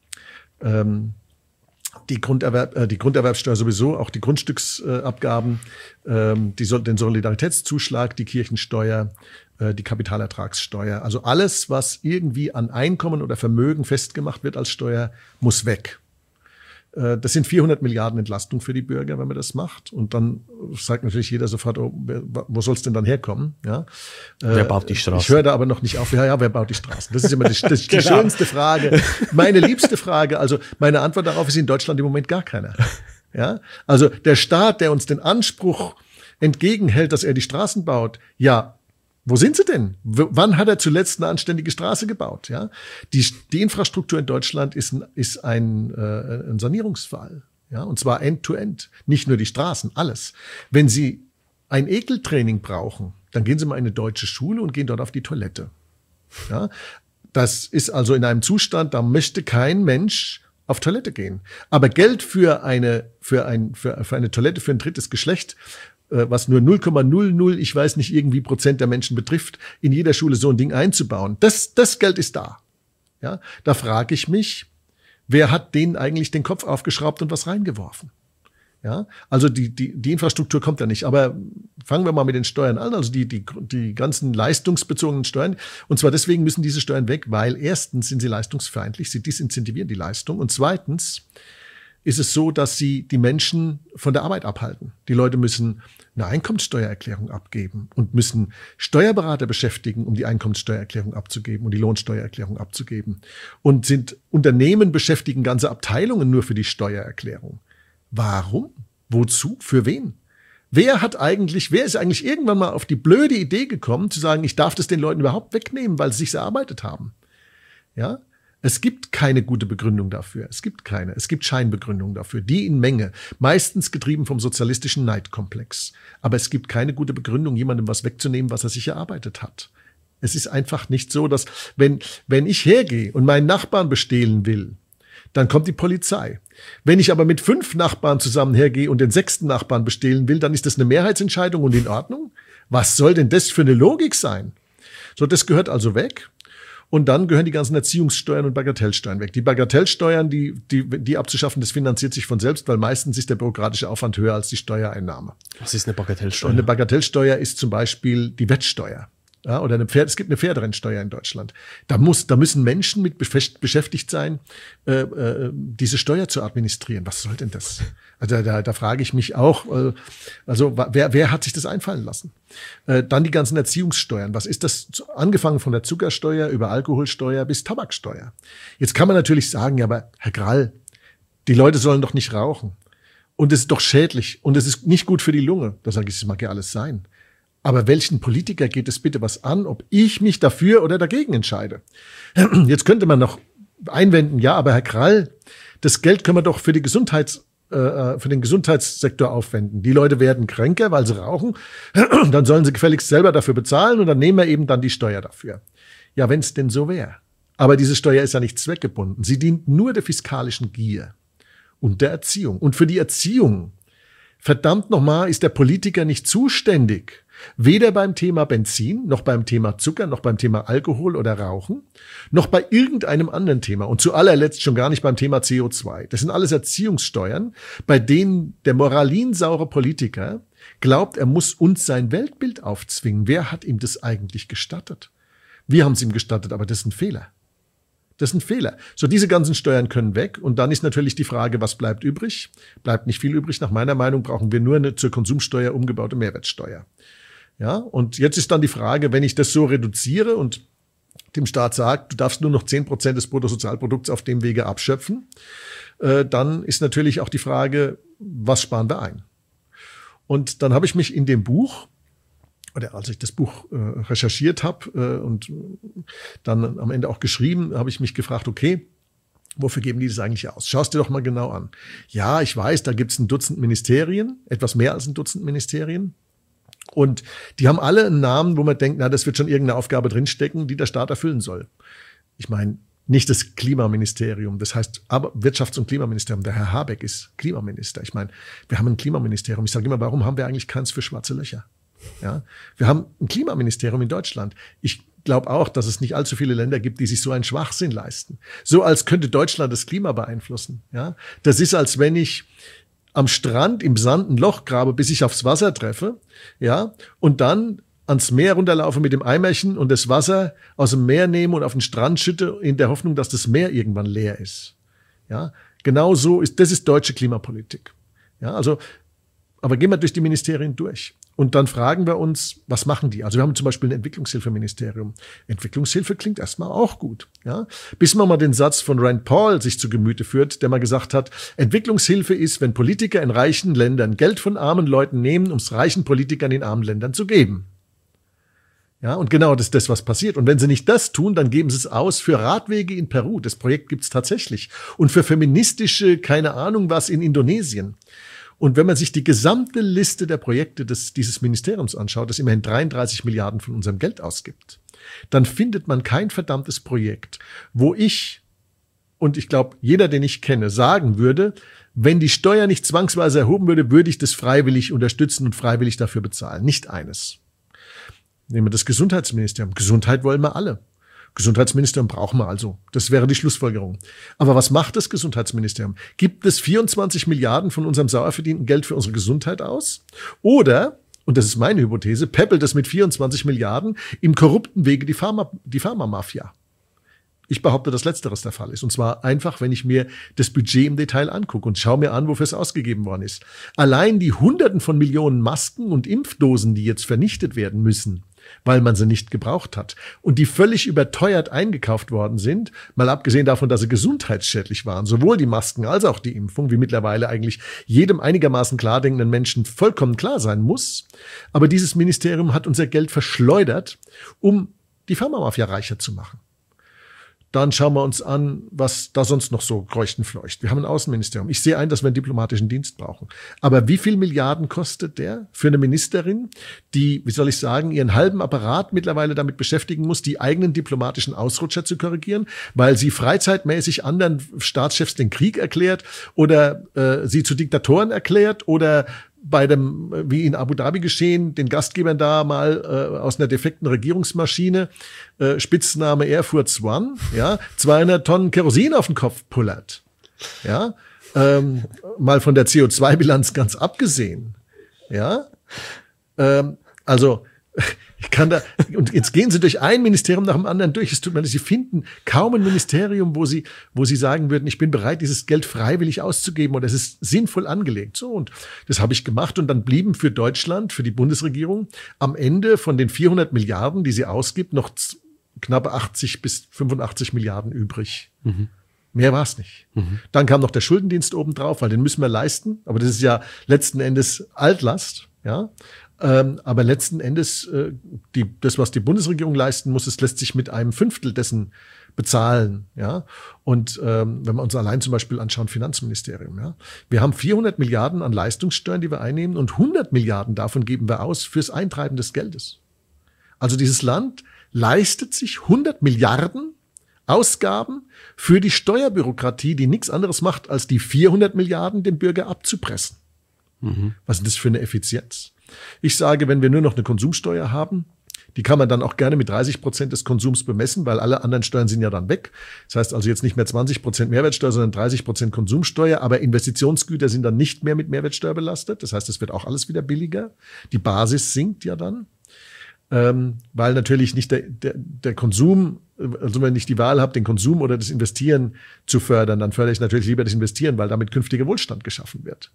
die Grunderwerbsteuer sowieso, auch die Grundstücksabgaben, den Solidaritätszuschlag, die Kirchensteuer, die Kapitalertragssteuer. Also alles, was irgendwie an Einkommen oder Vermögen festgemacht wird als Steuer, muss weg. Das sind 400 Milliarden Entlastung für die Bürger, wenn man das macht. Und dann sagt natürlich jeder sofort, oh, wo soll es denn dann herkommen? Ja? Wer baut die Straßen? Ich höre da aber noch nicht auf. Ja, wer baut die Straßen? Das ist immer die schönste Frage. Meine liebste Frage. Also meine Antwort darauf ist in Deutschland im Moment gar keiner. Ja? Also der Staat, der uns den Anspruch entgegenhält, dass er die Straßen baut, ja, wo sind sie denn? Wann hat er zuletzt eine anständige Straße gebaut? Ja, die Infrastruktur in Deutschland ist ein Sanierungsfall. Ja, und zwar end-to-end. Nicht nur die Straßen, alles. Wenn Sie ein Ekeltraining brauchen, dann gehen Sie mal in eine deutsche Schule und gehen dort auf die Toilette. Ja, das ist also in einem Zustand, da möchte kein Mensch auf Toilette gehen. Aber Geld für eine Toilette für ein drittes Geschlecht, was nur 0,00, ich weiß nicht, irgendwie Prozent der Menschen betrifft, in jeder Schule so ein Ding einzubauen. Das Geld ist da. Ja, da frage ich mich, wer hat denen eigentlich den Kopf aufgeschraubt und was reingeworfen? Ja, also die Infrastruktur kommt ja nicht. Aber fangen wir mal mit den Steuern an, also die ganzen leistungsbezogenen Steuern. Und zwar deswegen müssen diese Steuern weg, weil erstens sind sie leistungsfeindlich, sie disincentivieren die Leistung. Und zweitens ist es so, dass sie die Menschen von der Arbeit abhalten. Die Leute müssen eine Einkommenssteuererklärung abgeben und müssen Steuerberater beschäftigen, um die Einkommenssteuererklärung abzugeben und die Lohnsteuererklärung abzugeben. Und Unternehmen beschäftigen ganze Abteilungen nur für die Steuererklärung. Warum? Wozu? Für wen? Wer ist eigentlich irgendwann mal auf die blöde Idee gekommen, zu sagen, ich darf das den Leuten überhaupt wegnehmen, weil sie sich's erarbeitet haben? Ja? Es gibt keine gute Begründung dafür. Es gibt Scheinbegründungen dafür, die in Menge, meistens getrieben vom sozialistischen Neidkomplex. Aber es gibt keine gute Begründung, jemandem was wegzunehmen, was er sich erarbeitet hat. Es ist einfach nicht so, dass, wenn ich hergehe und meinen Nachbarn bestehlen will, dann kommt die Polizei. Wenn ich aber mit 5 Nachbarn zusammen hergehe und den 6. Nachbarn bestehlen will, dann ist das eine Mehrheitsentscheidung und in Ordnung. Was soll denn das für eine Logik sein? So, das gehört also weg. Und dann gehören die ganzen Erziehungssteuern und Bagatellsteuern weg. Die Bagatellsteuern, die abzuschaffen, das finanziert sich von selbst, weil meistens ist der bürokratische Aufwand höher als die Steuereinnahme. Was ist eine Bagatellsteuer? Und eine Bagatellsteuer ist zum Beispiel die Wettsteuer. Ja, oder es gibt eine Pferderennsteuer in Deutschland. Da müssen Menschen mit beschäftigt sein, diese Steuer zu administrieren. Was soll denn das? Also da frage ich mich auch, wer hat sich das einfallen lassen? Dann die ganzen Erziehungssteuern. Was ist das? Angefangen von der Zuckersteuer über Alkoholsteuer bis Tabaksteuer. Jetzt kann man natürlich sagen, ja, aber Herr Grall, die Leute sollen doch nicht rauchen. Und es ist doch schädlich und es ist nicht gut für die Lunge. Da sage ich, das mag ja alles sein. Aber welchen Politiker geht es bitte was an, ob ich mich dafür oder dagegen entscheide? Jetzt könnte man noch einwenden, ja, aber Herr Krall, das Geld können wir doch für den Gesundheitssektor aufwenden. Die Leute werden kränker, weil sie rauchen. Dann sollen sie gefälligst selber dafür bezahlen und dann nehmen wir eben dann die Steuer dafür. Ja, wenn es denn so wäre. Aber diese Steuer ist ja nicht zweckgebunden. Sie dient nur der fiskalischen Gier und der Erziehung. Und für die Erziehung verdammt nochmal, ist der Politiker nicht zuständig, weder beim Thema Benzin, noch beim Thema Zucker, noch beim Thema Alkohol oder Rauchen, noch bei irgendeinem anderen Thema und zu allerletzt schon gar nicht beim Thema CO2. Das sind alles Erziehungssteuern, bei denen der moralinsaure Politiker glaubt, er muss uns sein Weltbild aufzwingen. Wer hat ihm das eigentlich gestattet? Wir haben es ihm gestattet, aber das ist ein Fehler. Das ist ein Fehler. So, diese ganzen Steuern können weg. Und dann ist natürlich die Frage, was bleibt übrig? Bleibt nicht viel übrig. Nach meiner Meinung brauchen wir nur eine zur Konsumsteuer umgebaute Mehrwertsteuer. Ja, und jetzt ist dann die Frage, wenn ich das so reduziere und dem Staat sagt, du darfst nur noch 10% des Bruttosozialprodukts auf dem Wege abschöpfen, dann ist natürlich auch die Frage, was sparen wir ein? Und dann habe ich mich in dem Buch, oder als ich das Buch recherchiert habe und dann am Ende auch geschrieben, habe ich mich gefragt, okay, wofür geben die das eigentlich aus? Schau es dir doch mal genau an. Ja, ich weiß, da gibt es ein Dutzend Ministerien, etwas mehr als ein Dutzend Ministerien. Und die haben alle einen Namen, wo man denkt, na, das wird schon irgendeine Aufgabe drinstecken, die der Staat erfüllen soll. Ich meine, nicht das Klimaministerium, das heißt aber Wirtschafts- und Klimaministerium. Der Herr Habeck ist Klimaminister. Ich meine, wir haben ein Klimaministerium. Ich sage immer, warum haben wir eigentlich keins für schwarze Löcher? Ja, wir haben ein Klimaministerium in Deutschland. Ich glaube auch, dass es nicht allzu viele Länder gibt, die sich so einen Schwachsinn leisten. So als könnte Deutschland das Klima beeinflussen. Ja, das ist, als wenn ich am Strand im Sand ein Loch grabe, bis ich aufs Wasser treffe, ja, und dann ans Meer runterlaufe mit dem Eimerchen und das Wasser aus dem Meer nehme und auf den Strand schütte, in der Hoffnung, dass das Meer irgendwann leer ist. Ja, genau so ist, das ist deutsche Klimapolitik. Ja, also, aber gehen wir durch die Ministerien durch. Und dann fragen wir uns, was machen die? Also wir haben zum Beispiel ein Entwicklungshilfeministerium. Entwicklungshilfe klingt erstmal auch gut, ja. Bis man mal den Satz von Rand Paul sich zu Gemüte führt, der mal gesagt hat, Entwicklungshilfe ist, wenn Politiker in reichen Ländern Geld von armen Leuten nehmen, um es reichen Politikern in armen Ländern zu geben. Ja, und genau das ist das, was passiert. Und wenn sie nicht das tun, dann geben sie es aus für Radwege in Peru. Das Projekt gibt es tatsächlich. Und für feministische, keine Ahnung was, in Indonesien. Und wenn man sich die gesamte Liste der Projekte dieses Ministeriums anschaut, das immerhin 33 Milliarden von unserem Geld ausgibt, dann findet man kein verdammtes Projekt, wo ich, und ich glaube, jeder, den ich kenne, sagen würde, wenn die Steuer nicht zwangsweise erhoben würde, würde ich das freiwillig unterstützen und freiwillig dafür bezahlen. Nicht eines. Nehmen wir das Gesundheitsministerium. Gesundheit wollen wir alle. Gesundheitsministerium brauchen wir also. Das wäre die Schlussfolgerung. Aber was macht das Gesundheitsministerium? Gibt es 24 Milliarden von unserem sauer verdienten Geld für unsere Gesundheit aus? Oder, und das ist meine Hypothese, peppelt es mit 24 Milliarden im korrupten Wege die Pharmamafia? Ich behaupte, dass Letzteres der Fall ist. Und zwar einfach, wenn ich mir das Budget im Detail angucke und schaue mir an, wofür es ausgegeben worden ist. Allein die Hunderten von Millionen Masken und Impfdosen, die jetzt vernichtet werden müssen, weil man sie nicht gebraucht hat und die völlig überteuert eingekauft worden sind, mal abgesehen davon, dass sie gesundheitsschädlich waren, sowohl die Masken als auch die Impfung, wie mittlerweile eigentlich jedem einigermaßen klar denkenden Menschen vollkommen klar sein muss. Aber dieses Ministerium hat unser Geld verschleudert, um die Pharmamafia reicher zu machen. Dann schauen wir uns an, was da sonst noch so kreucht und fleucht. Wir haben ein Außenministerium. Ich sehe ein, dass wir einen diplomatischen Dienst brauchen. Aber wie viel Milliarden kostet der für eine Ministerin, die, wie soll ich sagen, ihren halben Apparat mittlerweile damit beschäftigen muss, die eigenen diplomatischen Ausrutscher zu korrigieren, weil sie freizeitmäßig anderen Staatschefs den Krieg erklärt oder sie zu Diktatoren erklärt oder bei dem, wie in Abu Dhabi geschehen, den Gastgebern da mal aus einer defekten Regierungsmaschine, Spitzname Air Force One, ja, 200 Tonnen Kerosin auf den Kopf pullert. Ja, mal von der CO2-Bilanz ganz abgesehen. Ja, also ich kann da, und jetzt gehen Sie durch ein Ministerium nach dem anderen durch. Es tut mir leid, Sie finden kaum ein Ministerium, wo Sie sagen würden, ich bin bereit, dieses Geld freiwillig auszugeben oder es ist sinnvoll angelegt. So, und das habe ich gemacht und dann blieben für Deutschland, für die Bundesregierung am Ende von den 400 Milliarden, die sie ausgibt, noch knappe 80 bis 85 Milliarden übrig. Mhm. Mehr war es nicht. Mhm. Dann kam noch der Schuldendienst obendrauf, weil den müssen wir leisten. Aber das ist ja letzten Endes Altlast, ja. Aber letzten Endes, das, was die Bundesregierung leisten muss, es lässt sich mit einem Fünftel dessen bezahlen, ja. Und wenn wir uns allein zum Beispiel anschauen, Finanzministerium, ja. Wir haben 400 Milliarden an Leistungssteuern, die wir einnehmen, und 100 Milliarden davon geben wir aus fürs Eintreiben des Geldes. Also dieses Land leistet sich 100 Milliarden Ausgaben für die Steuerbürokratie, die nichts anderes macht, als die 400 Milliarden dem Bürger abzupressen. Was ist das für eine Effizienz? Ich sage, wenn wir nur noch eine Konsumsteuer haben, die kann man dann auch gerne mit 30% des Konsums bemessen, weil alle anderen Steuern sind ja dann weg. Das heißt also jetzt nicht mehr 20% Mehrwertsteuer, sondern 30% Konsumsteuer. Aber Investitionsgüter sind dann nicht mehr mit Mehrwertsteuer belastet. Das heißt, es wird auch alles wieder billiger. Die Basis sinkt ja dann, weil natürlich nicht der Konsum, also wenn ich die Wahl habe, den Konsum oder das Investieren zu fördern, dann fördere ich natürlich lieber das Investieren, weil damit künftiger Wohlstand geschaffen wird.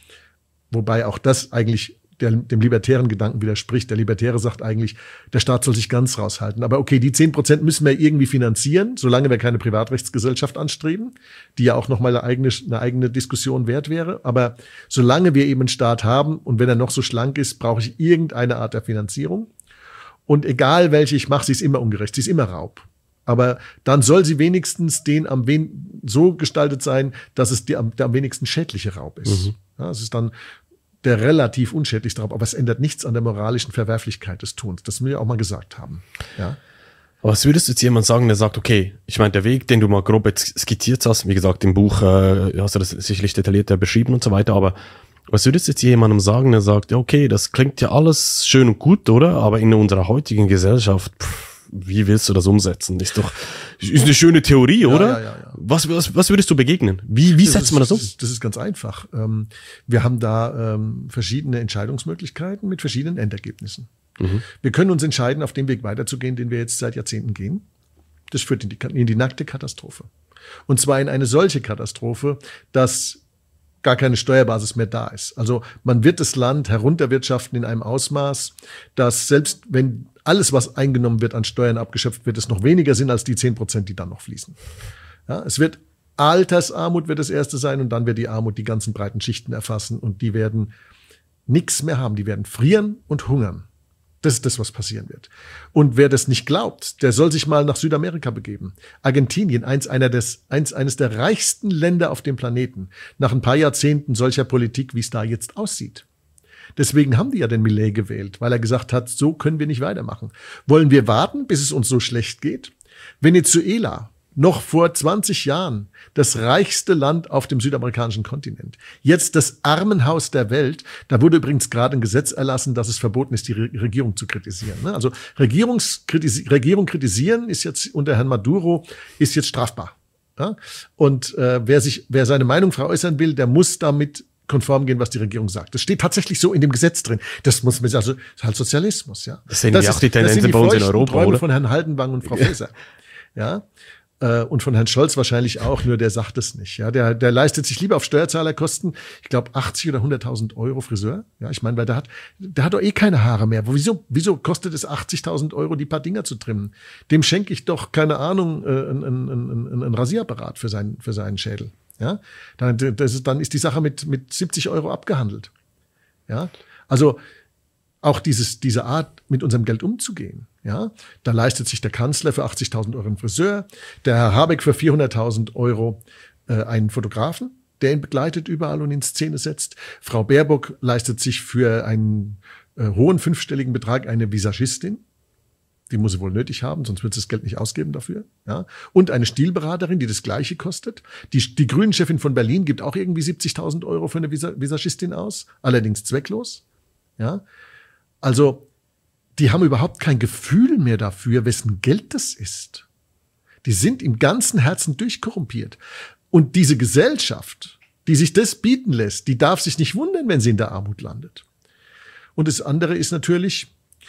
Wobei auch das eigentlich dem libertären Gedanken widerspricht. Der Libertäre sagt eigentlich, der Staat soll sich ganz raushalten. Aber okay, die 10% müssen wir irgendwie finanzieren, solange wir keine Privatrechtsgesellschaft anstreben, die ja auch nochmal eine eigene Diskussion wert wäre. Aber solange wir eben einen Staat haben und wenn er noch so schlank ist, brauche ich irgendeine Art der Finanzierung. Und egal welche ich mache, sie ist immer ungerecht, sie ist immer Raub. Aber dann soll sie wenigstens so gestaltet sein, dass es der am wenigsten schädliche Raub ist. Ja, es ist dann der relativ unschädlichste Raub, aber es ändert nichts an der moralischen Verwerflichkeit des Tuns. Das müssen wir auch mal gesagt haben. Ja. Aber was würdest du jetzt jemand sagen, der sagt, okay, ich meine, der Weg, den du mal grob jetzt skizziert hast, wie gesagt, im Buch hast du das sicherlich detaillierter beschrieben und so weiter, aber was würdest du jetzt jemandem sagen, der sagt, ja, okay, das klingt ja alles schön und gut, oder? Aber in unserer heutigen Gesellschaft, wie willst du das umsetzen? Ist eine schöne Theorie, oder? Ja. Was würdest du begegnen? Wie setzt man das um? Das ist ganz einfach. Wir haben da verschiedene Entscheidungsmöglichkeiten mit verschiedenen Endergebnissen. Wir können uns entscheiden, auf dem Weg weiterzugehen, den wir jetzt seit Jahrzehnten gehen. Das führt in die nackte Katastrophe. Und zwar in eine solche Katastrophe, dass gar keine Steuerbasis mehr da ist. Also man wird das Land herunterwirtschaften in einem Ausmaß, dass selbst wenn alles, was eingenommen wird, an Steuern abgeschöpft wird, es noch weniger sind als die 10%, die dann noch fließen. Ja, es wird Altersarmut wird das erste sein und dann wird die Armut die ganzen breiten Schichten erfassen und die werden nichts mehr haben. Die werden frieren und hungern. Das ist das, was passieren wird. Und wer das nicht glaubt, der soll sich mal nach Südamerika begeben. Argentinien, eines der reichsten Länder auf dem Planeten, nach ein paar Jahrzehnten solcher Politik, wie es da jetzt aussieht. Deswegen haben die ja den Milei gewählt, weil er gesagt hat, so können wir nicht weitermachen. Wollen wir warten, bis es uns so schlecht geht? Venezuela, noch vor 20 Jahren das reichste Land auf dem südamerikanischen Kontinent. Jetzt das Armenhaus der Welt. Da wurde übrigens gerade ein Gesetz erlassen, dass es verboten ist, die Regierung zu kritisieren. Also Regierung kritisieren ist jetzt unter Herrn Maduro ist jetzt strafbar. Ja? Und wer seine Meinung veräußern will, der muss damit konform gehen, was die Regierung sagt. Das steht tatsächlich so in dem Gesetz drin. Das muss man, also, das ist halt Sozialismus, ja. Das sehen wir auch die Tendenzen bei uns in Europa, Träume oder? Von Herrn Haldenwang und Frau Faeser. Ja. Und von Herrn Scholz wahrscheinlich auch, nur der sagt es nicht. Ja, der leistet sich lieber auf Steuerzahlerkosten, ich glaube 80 oder 100.000 Euro Friseur. Ja, ich meine, weil der hat doch eh keine Haare mehr. Wieso kostet es 80.000 Euro, die paar Dinger zu trimmen? Dem schenke ich doch, keine Ahnung, einen Rasierapparat für seinen Schädel. Ja, dann ist die Sache mit 70 Euro abgehandelt. Ja, also auch diese Art, mit unserem Geld umzugehen. Ja, da leistet sich der Kanzler für 80.000 Euro einen Friseur, der Herr Habeck für 400.000 Euro einen Fotografen, der ihn begleitet überall und in Szene setzt. Frau Baerbock leistet sich für einen hohen fünfstelligen Betrag eine Visagistin. Die muss sie wohl nötig haben, sonst wird sie das Geld nicht ausgeben dafür. Ja, und eine Stilberaterin, die das Gleiche kostet. Die Grünen-Chefin von Berlin gibt auch irgendwie 70.000 Euro für eine Visagistin aus, allerdings zwecklos. Ja, also die haben überhaupt kein Gefühl mehr dafür, wessen Geld das ist. Die sind im ganzen Herzen durchkorrumpiert. Und diese Gesellschaft, die sich das bieten lässt, die darf sich nicht wundern, wenn sie in der Armut landet. Und das andere ist natürlich,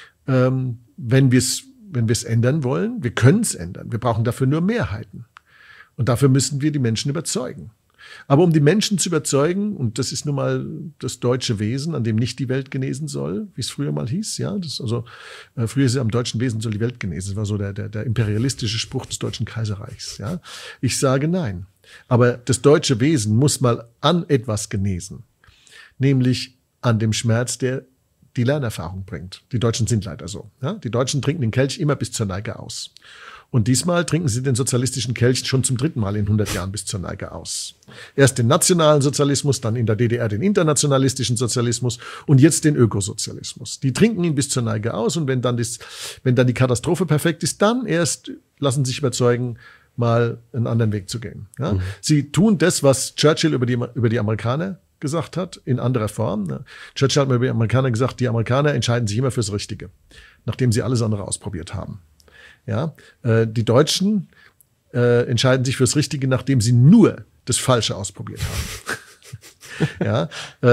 wenn wir es ändern wollen, wir können es ändern. Wir brauchen dafür nur Mehrheiten. Und dafür müssen wir die Menschen überzeugen. Aber um die Menschen zu überzeugen, und das ist nun mal das deutsche Wesen, an dem nicht die Welt genesen soll, wie es früher mal hieß, ja, früher ist ja am deutschen Wesen soll die Welt genesen. Das war so der imperialistische Spruch des Deutschen Kaiserreichs, ja. Ich sage nein. Aber das deutsche Wesen muss mal an etwas genesen. Nämlich an dem Schmerz, der die Lernerfahrung bringt. Die Deutschen sind leider so, ja. Die Deutschen trinken den Kelch immer bis zur Neige aus. Und diesmal trinken sie den sozialistischen Kelch schon zum 3. Mal in 100 Jahren bis zur Neige aus. Erst den nationalen Sozialismus, dann in der DDR den internationalistischen Sozialismus und jetzt den Ökosozialismus. Die trinken ihn bis zur Neige aus und wenn dann die Katastrophe perfekt ist, dann erst lassen sich überzeugen, mal einen anderen Weg zu gehen. Ja? Sie tun das, was Churchill über die Amerikaner gesagt hat, in anderer Form. Churchill hat mal über die Amerikaner gesagt, die Amerikaner entscheiden sich immer fürs Richtige, nachdem sie alles andere ausprobiert haben. Ja, die Deutschen entscheiden sich fürs Richtige, nachdem sie nur das Falsche ausprobiert haben. Ja,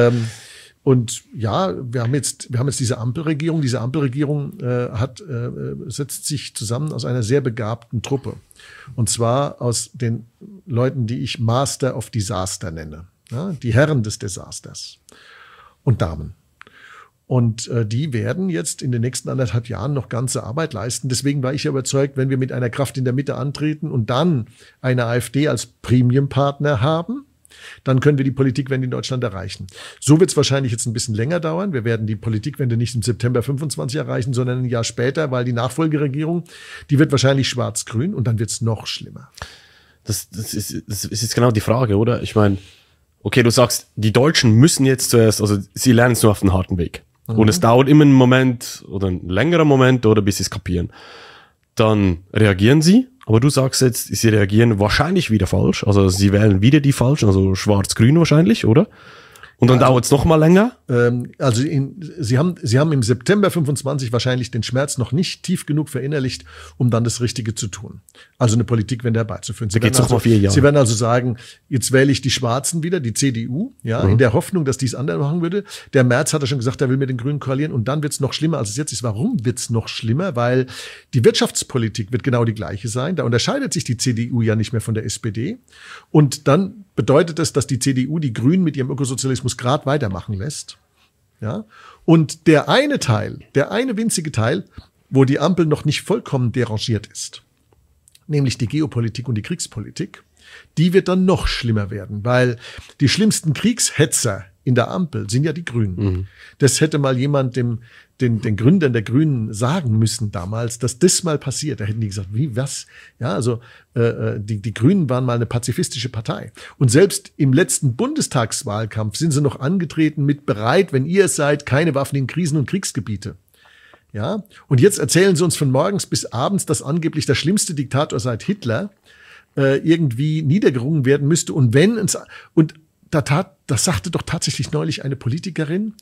und ja, wir haben jetzt diese Ampelregierung. Diese Ampelregierung setzt sich zusammen aus einer sehr begabten Truppe. Und zwar aus den Leuten, die ich Master of Disaster nenne. Ja, die Herren des Desasters und Damen. Und die werden jetzt in den nächsten 1,5 Jahren noch ganze Arbeit leisten. Deswegen war ich ja überzeugt, wenn wir mit einer Kraft in der Mitte antreten und dann eine AfD als Premium-Partner haben, dann können wir die Politikwende in Deutschland erreichen. So wird es wahrscheinlich jetzt ein bisschen länger dauern. Wir werden die Politikwende nicht im September 25 erreichen, sondern ein Jahr später, weil die Nachfolgeregierung, die wird wahrscheinlich schwarz-grün und dann wird es noch schlimmer. Das ist jetzt genau die Frage, oder? Ich meine, okay, du sagst, die Deutschen müssen jetzt zuerst, also sie lernen es nur auf den harten Weg. Und es dauert immer einen Moment oder einen längeren Moment, oder bis sie es kapieren. Dann reagieren sie. Aber du sagst jetzt, sie reagieren wahrscheinlich wieder falsch. Also sie wählen wieder die falschen, also schwarz-grün wahrscheinlich, oder? Und dann dauert es noch mal länger? Sie haben im September 25 wahrscheinlich den Schmerz noch nicht tief genug verinnerlicht, um dann das Richtige zu tun. Also eine Politikwende herbeizuführen. Da geht's noch mal 4 Jahre. Sie werden also sagen, jetzt wähle ich die Schwarzen wieder, die CDU, ja, in der Hoffnung, dass dies anders machen würde. Der Merz hat ja schon gesagt, er will mit den Grünen koalieren und dann wird's noch schlimmer, als es jetzt ist. Warum wird's noch schlimmer? Weil die Wirtschaftspolitik wird genau die gleiche sein. Da unterscheidet sich die CDU ja nicht mehr von der SPD. Und dann bedeutet das, dass die CDU die Grünen mit ihrem Ökosozialismus gerade weitermachen lässt. Ja? Und der eine winzige Teil, wo die Ampel noch nicht vollkommen derangiert ist, nämlich die Geopolitik und die Kriegspolitik, die wird dann noch schlimmer werden, weil die schlimmsten Kriegshetzer in der Ampel sind ja die Grünen. Mhm. Das hätte mal jemand den Gründern der Grünen sagen müssen damals, dass das mal passiert. Da hätten die gesagt, wie, was? Ja, also die Grünen waren mal eine pazifistische Partei. Und selbst im letzten Bundestagswahlkampf sind sie noch angetreten mit bereit, wenn ihr es seid, keine Waffen in Krisen- und Kriegsgebiete. Ja, und jetzt erzählen sie uns von morgens bis abends, dass angeblich der schlimmste Diktator seit Hitler irgendwie niedergerungen werden müsste. Und das sagte doch tatsächlich neulich eine Politikerin,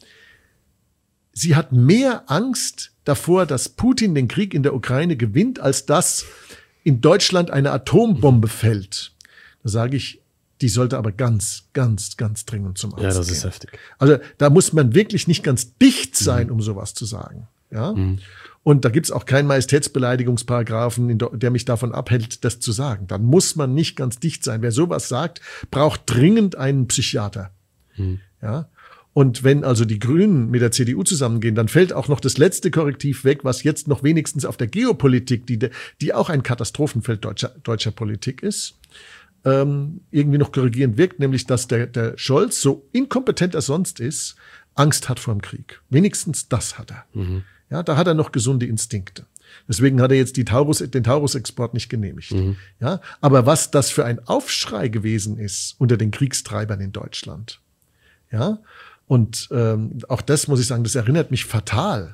sie hat mehr Angst davor, dass Putin den Krieg in der Ukraine gewinnt, als dass in Deutschland eine Atombombe fällt. Da sage ich, die sollte aber ganz, ganz, ganz dringend zum Arzt gehen. Ja, das ist heftig. Also da muss man wirklich nicht ganz dicht sein, um sowas zu sagen. Ja? Und da gibt's auch keinen Majestätsbeleidigungsparagraphen, der mich davon abhält, das zu sagen. Dann muss man nicht ganz dicht sein. Wer sowas sagt, braucht dringend einen Psychiater. Ja? Und wenn also die Grünen mit der CDU zusammengehen, dann fällt auch noch das letzte Korrektiv weg, was jetzt noch wenigstens auf der Geopolitik, die auch ein Katastrophenfeld deutscher Politik ist, irgendwie noch korrigierend wirkt, nämlich dass der Scholz, so inkompetent er sonst ist, Angst hat vor dem Krieg. Wenigstens das hat er. Ja, da hat er noch gesunde Instinkte. Deswegen hat er jetzt den Taurus-Export nicht genehmigt. Ja, aber was das für ein Aufschrei gewesen ist unter den Kriegstreibern in Deutschland. Ja, und auch das muss ich sagen, das erinnert mich fatal.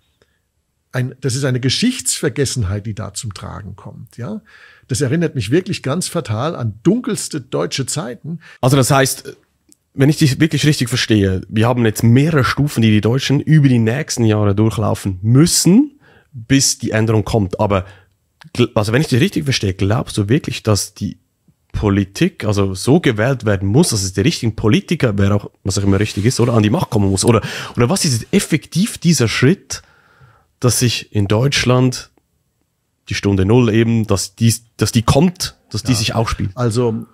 Das ist eine Geschichtsvergessenheit, die da zum Tragen kommt. Ja, das erinnert mich wirklich ganz fatal an dunkelste deutsche Zeiten. Also das heißt, wenn ich dich wirklich richtig verstehe, wir haben jetzt mehrere Stufen, die Deutschen über die nächsten Jahre durchlaufen müssen, bis die Änderung kommt. Aber also wenn ich dich richtig verstehe, glaubst du wirklich, dass die Politik also so gewählt werden muss, dass es der richtige Politiker, wer auch, was auch immer richtig ist, oder an die Macht kommen muss? Oder was ist effektiv dieser Schritt, dass sich in Deutschland die Stunde Null eben, dass die kommt, dass die sich aufspielt? Also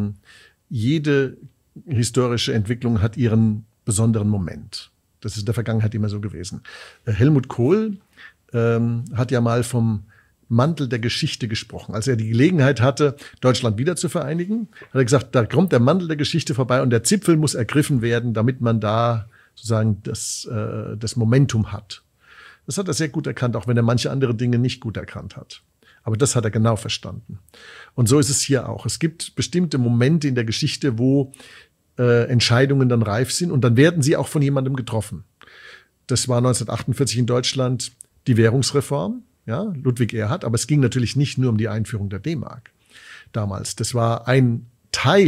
jede historische Entwicklung hat ihren besonderen Moment. Das ist in der Vergangenheit immer so gewesen. Helmut Kohl hat ja mal vom Mantel der Geschichte gesprochen. Als er die Gelegenheit hatte, Deutschland wieder zu vereinigen, hat er gesagt, da kommt der Mantel der Geschichte vorbei und der Zipfel muss ergriffen werden, damit man da sozusagen das Momentum hat. Das hat er sehr gut erkannt, auch wenn er manche andere Dinge nicht gut erkannt hat. Aber das hat er genau verstanden. Und so ist es hier auch. Es gibt bestimmte Momente in der Geschichte, wo Entscheidungen dann reif sind und dann werden sie auch von jemandem getroffen. Das war 1948 in Deutschland die Währungsreform, ja, Ludwig Erhard, aber es ging natürlich nicht nur um die Einführung der D-Mark damals. Das war ein Teil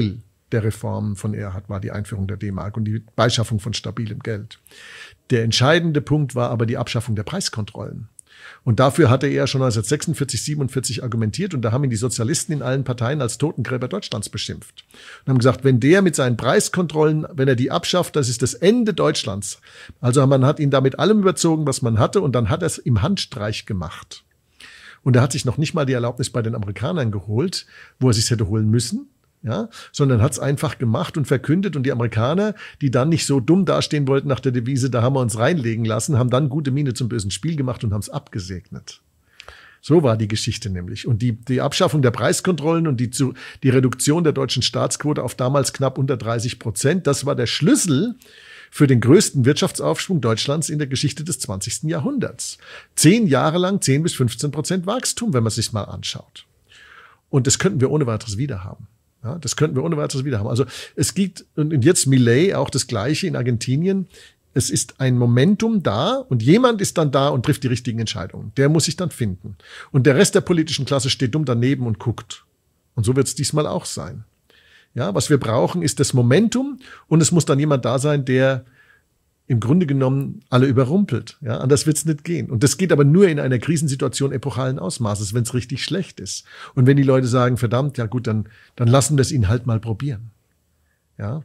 der Reformen von Erhard war die Einführung der D-Mark und die Beischaffung von stabilem Geld. Der entscheidende Punkt war aber die Abschaffung der Preiskontrollen. Und dafür hatte er schon 1946, 47 argumentiert und da haben ihn die Sozialisten in allen Parteien als Totengräber Deutschlands beschimpft. Und haben gesagt, wenn der mit seinen Preiskontrollen, wenn er die abschafft, das ist das Ende Deutschlands. Also man hat ihn da mit allem überzogen, was man hatte und dann hat er es im Handstreich gemacht. Und er hat sich noch nicht mal die Erlaubnis bei den Amerikanern geholt, wo er sich hätte holen müssen. Ja, sondern hat es einfach gemacht und verkündet und die Amerikaner, die dann nicht so dumm dastehen wollten nach der Devise, da haben wir uns reinlegen lassen, haben dann gute Miene zum bösen Spiel gemacht und haben es abgesegnet. So war die Geschichte nämlich. Und die Abschaffung der Preiskontrollen und die Reduktion der deutschen Staatsquote auf damals knapp unter 30%, das war der Schlüssel für den größten Wirtschaftsaufschwung Deutschlands in der Geschichte des 20. Jahrhunderts. 10 Jahre lang 10-15% Wachstum, wenn man es sich mal anschaut. Und das könnten wir ohne weiteres wieder haben. Ja, das könnten wir ohne weiteres wieder haben. Also es gibt, und jetzt Milei, auch das Gleiche in Argentinien. Es ist ein Momentum da und jemand ist dann da und trifft die richtigen Entscheidungen. Der muss sich dann finden. Und der Rest der politischen Klasse steht dumm daneben und guckt. Und so wird es diesmal auch sein. Ja, was wir brauchen, ist das Momentum und es muss dann jemand da sein, der im Grunde genommen alle überrumpelt. Ja, anders wird's nicht gehen. Und das geht aber nur in einer Krisensituation epochalen Ausmaßes, wenn es richtig schlecht ist. Und wenn die Leute sagen, verdammt, ja gut, dann lassen wir es ihnen halt mal probieren. Ja,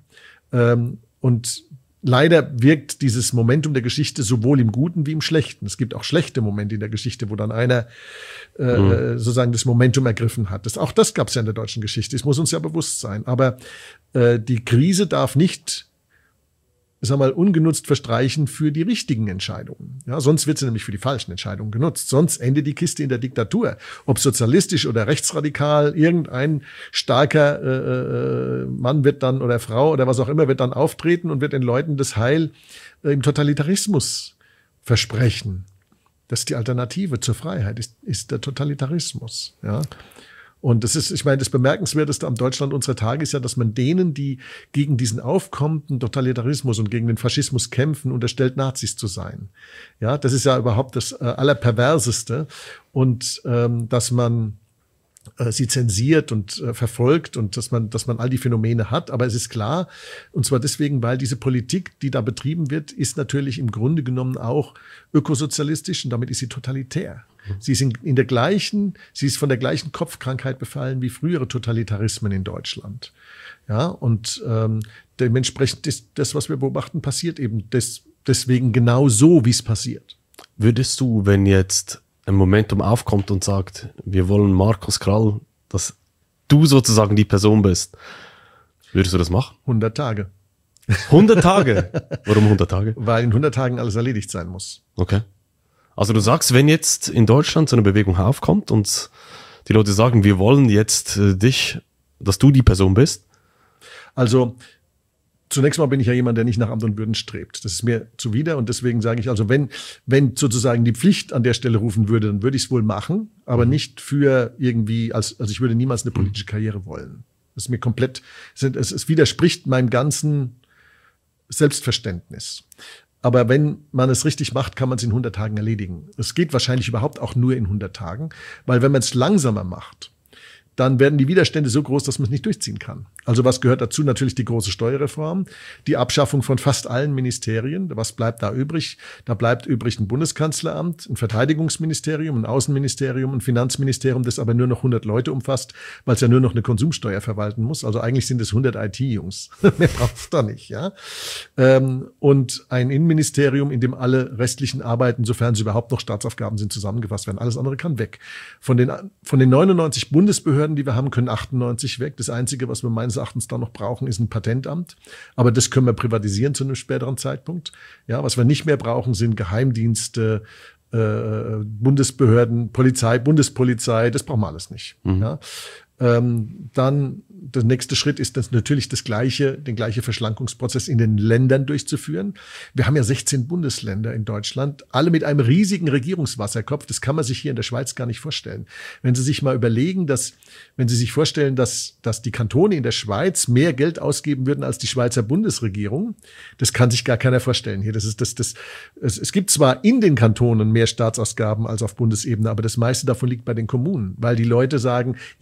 und leider wirkt dieses Momentum der Geschichte sowohl im Guten wie im Schlechten. Es gibt auch schlechte Momente in der Geschichte, wo dann einer sozusagen das Momentum ergriffen hat. Auch das gab es ja in der deutschen Geschichte. Es muss uns ja bewusst sein. Aber die Krise darf nicht, sag mal, ungenutzt verstreichen für die richtigen Entscheidungen. Ja, sonst wird sie nämlich für die falschen Entscheidungen genutzt. Sonst endet die Kiste in der Diktatur. Ob sozialistisch oder rechtsradikal, irgendein starker Mann wird dann oder Frau oder was auch immer wird dann auftreten und wird den Leuten das Heil im Totalitarismus versprechen. Das ist die Alternative zur Freiheit, ist der Totalitarismus. Ja. Und das ist, ich meine, das Bemerkenswerteste am Deutschland unserer Tage ist ja, dass man denen, die gegen diesen aufkommenden Totalitarismus und gegen den Faschismus kämpfen, unterstellt, Nazis zu sein. Ja, das ist ja überhaupt das Allerperverseste. Und dass man sie zensiert und verfolgt und dass man all die Phänomene hat. Aber es ist klar, und zwar deswegen, weil diese Politik, die da betrieben wird, ist natürlich im Grunde genommen auch ökosozialistisch und damit ist sie totalitär. Sie ist sie ist von der gleichen Kopfkrankheit befallen wie frühere Totalitarismen in Deutschland. Ja, und dementsprechend ist das, was wir beobachten, passiert eben deswegen genau so, wie es passiert. Würdest du, wenn jetzt ein Momentum aufkommt und sagt, wir wollen Markus Krall, dass du sozusagen die Person bist, würdest du das machen? 100 Tage. 100 Tage? Warum 100 Tage? Weil in 100 Tagen alles erledigt sein muss. Okay. Also du sagst, wenn jetzt in Deutschland so eine Bewegung aufkommt und die Leute sagen, wir wollen jetzt dass du die Person bist? Also zunächst mal bin ich ja jemand, der nicht nach Amt und Würden strebt. Das ist mir zuwider und deswegen sage ich also, wenn sozusagen die Pflicht an der Stelle rufen würde, dann würde ich es wohl machen, aber nicht für irgendwie, also ich würde niemals eine politische Karriere wollen. Das ist mir komplett, es widerspricht meinem ganzen Selbstverständnis. Aber wenn man es richtig macht, kann man es in 100 Tagen erledigen. Es geht wahrscheinlich überhaupt auch nur in 100 Tagen, weil wenn man es langsamer macht, dann werden die Widerstände so groß, dass man es nicht durchziehen kann. Also was gehört dazu? Natürlich die große Steuerreform, die Abschaffung von fast allen Ministerien. Was bleibt da übrig? Da bleibt übrig ein Bundeskanzleramt, ein Verteidigungsministerium, ein Außenministerium, ein Finanzministerium, das aber nur noch 100 Leute umfasst, weil es ja nur noch eine Konsumsteuer verwalten muss. Also eigentlich sind es 100 IT-Jungs. Mehr braucht es da nicht, ja. Und ein Innenministerium, in dem alle restlichen Arbeiten, sofern sie überhaupt noch Staatsaufgaben sind, zusammengefasst werden. Alles andere kann weg. Von den 99 Bundesbehörden, die wir haben, können 98 weg. Das Einzige, was wir meines Erachtens da noch brauchen, ist ein Patentamt. Aber das können wir privatisieren zu einem späteren Zeitpunkt. Ja, was wir nicht mehr brauchen, sind Geheimdienste, Bundesbehörden, Polizei, Bundespolizei. Das brauchen wir alles nicht. Mhm. Ja. Dann der nächste Schritt ist das natürlich den gleichen Verschlankungsprozess in den Ländern durchzuführen. Wir haben ja 16 Bundesländer in Deutschland, alle mit einem riesigen Regierungswasserkopf. Das kann man sich hier in der Schweiz gar nicht vorstellen. Wenn Sie sich mal überlegen, wenn Sie sich vorstellen, dass die Kantone in der Schweiz mehr Geld ausgeben würden als die Schweizer Bundesregierung, das kann sich gar keiner vorstellen hier. Es gibt zwar in den Kantonen mehr Staatsausgaben als auf Bundesebene, aber das meiste davon liegt bei den Kommunen, weil die Leute sagen, ich will, dass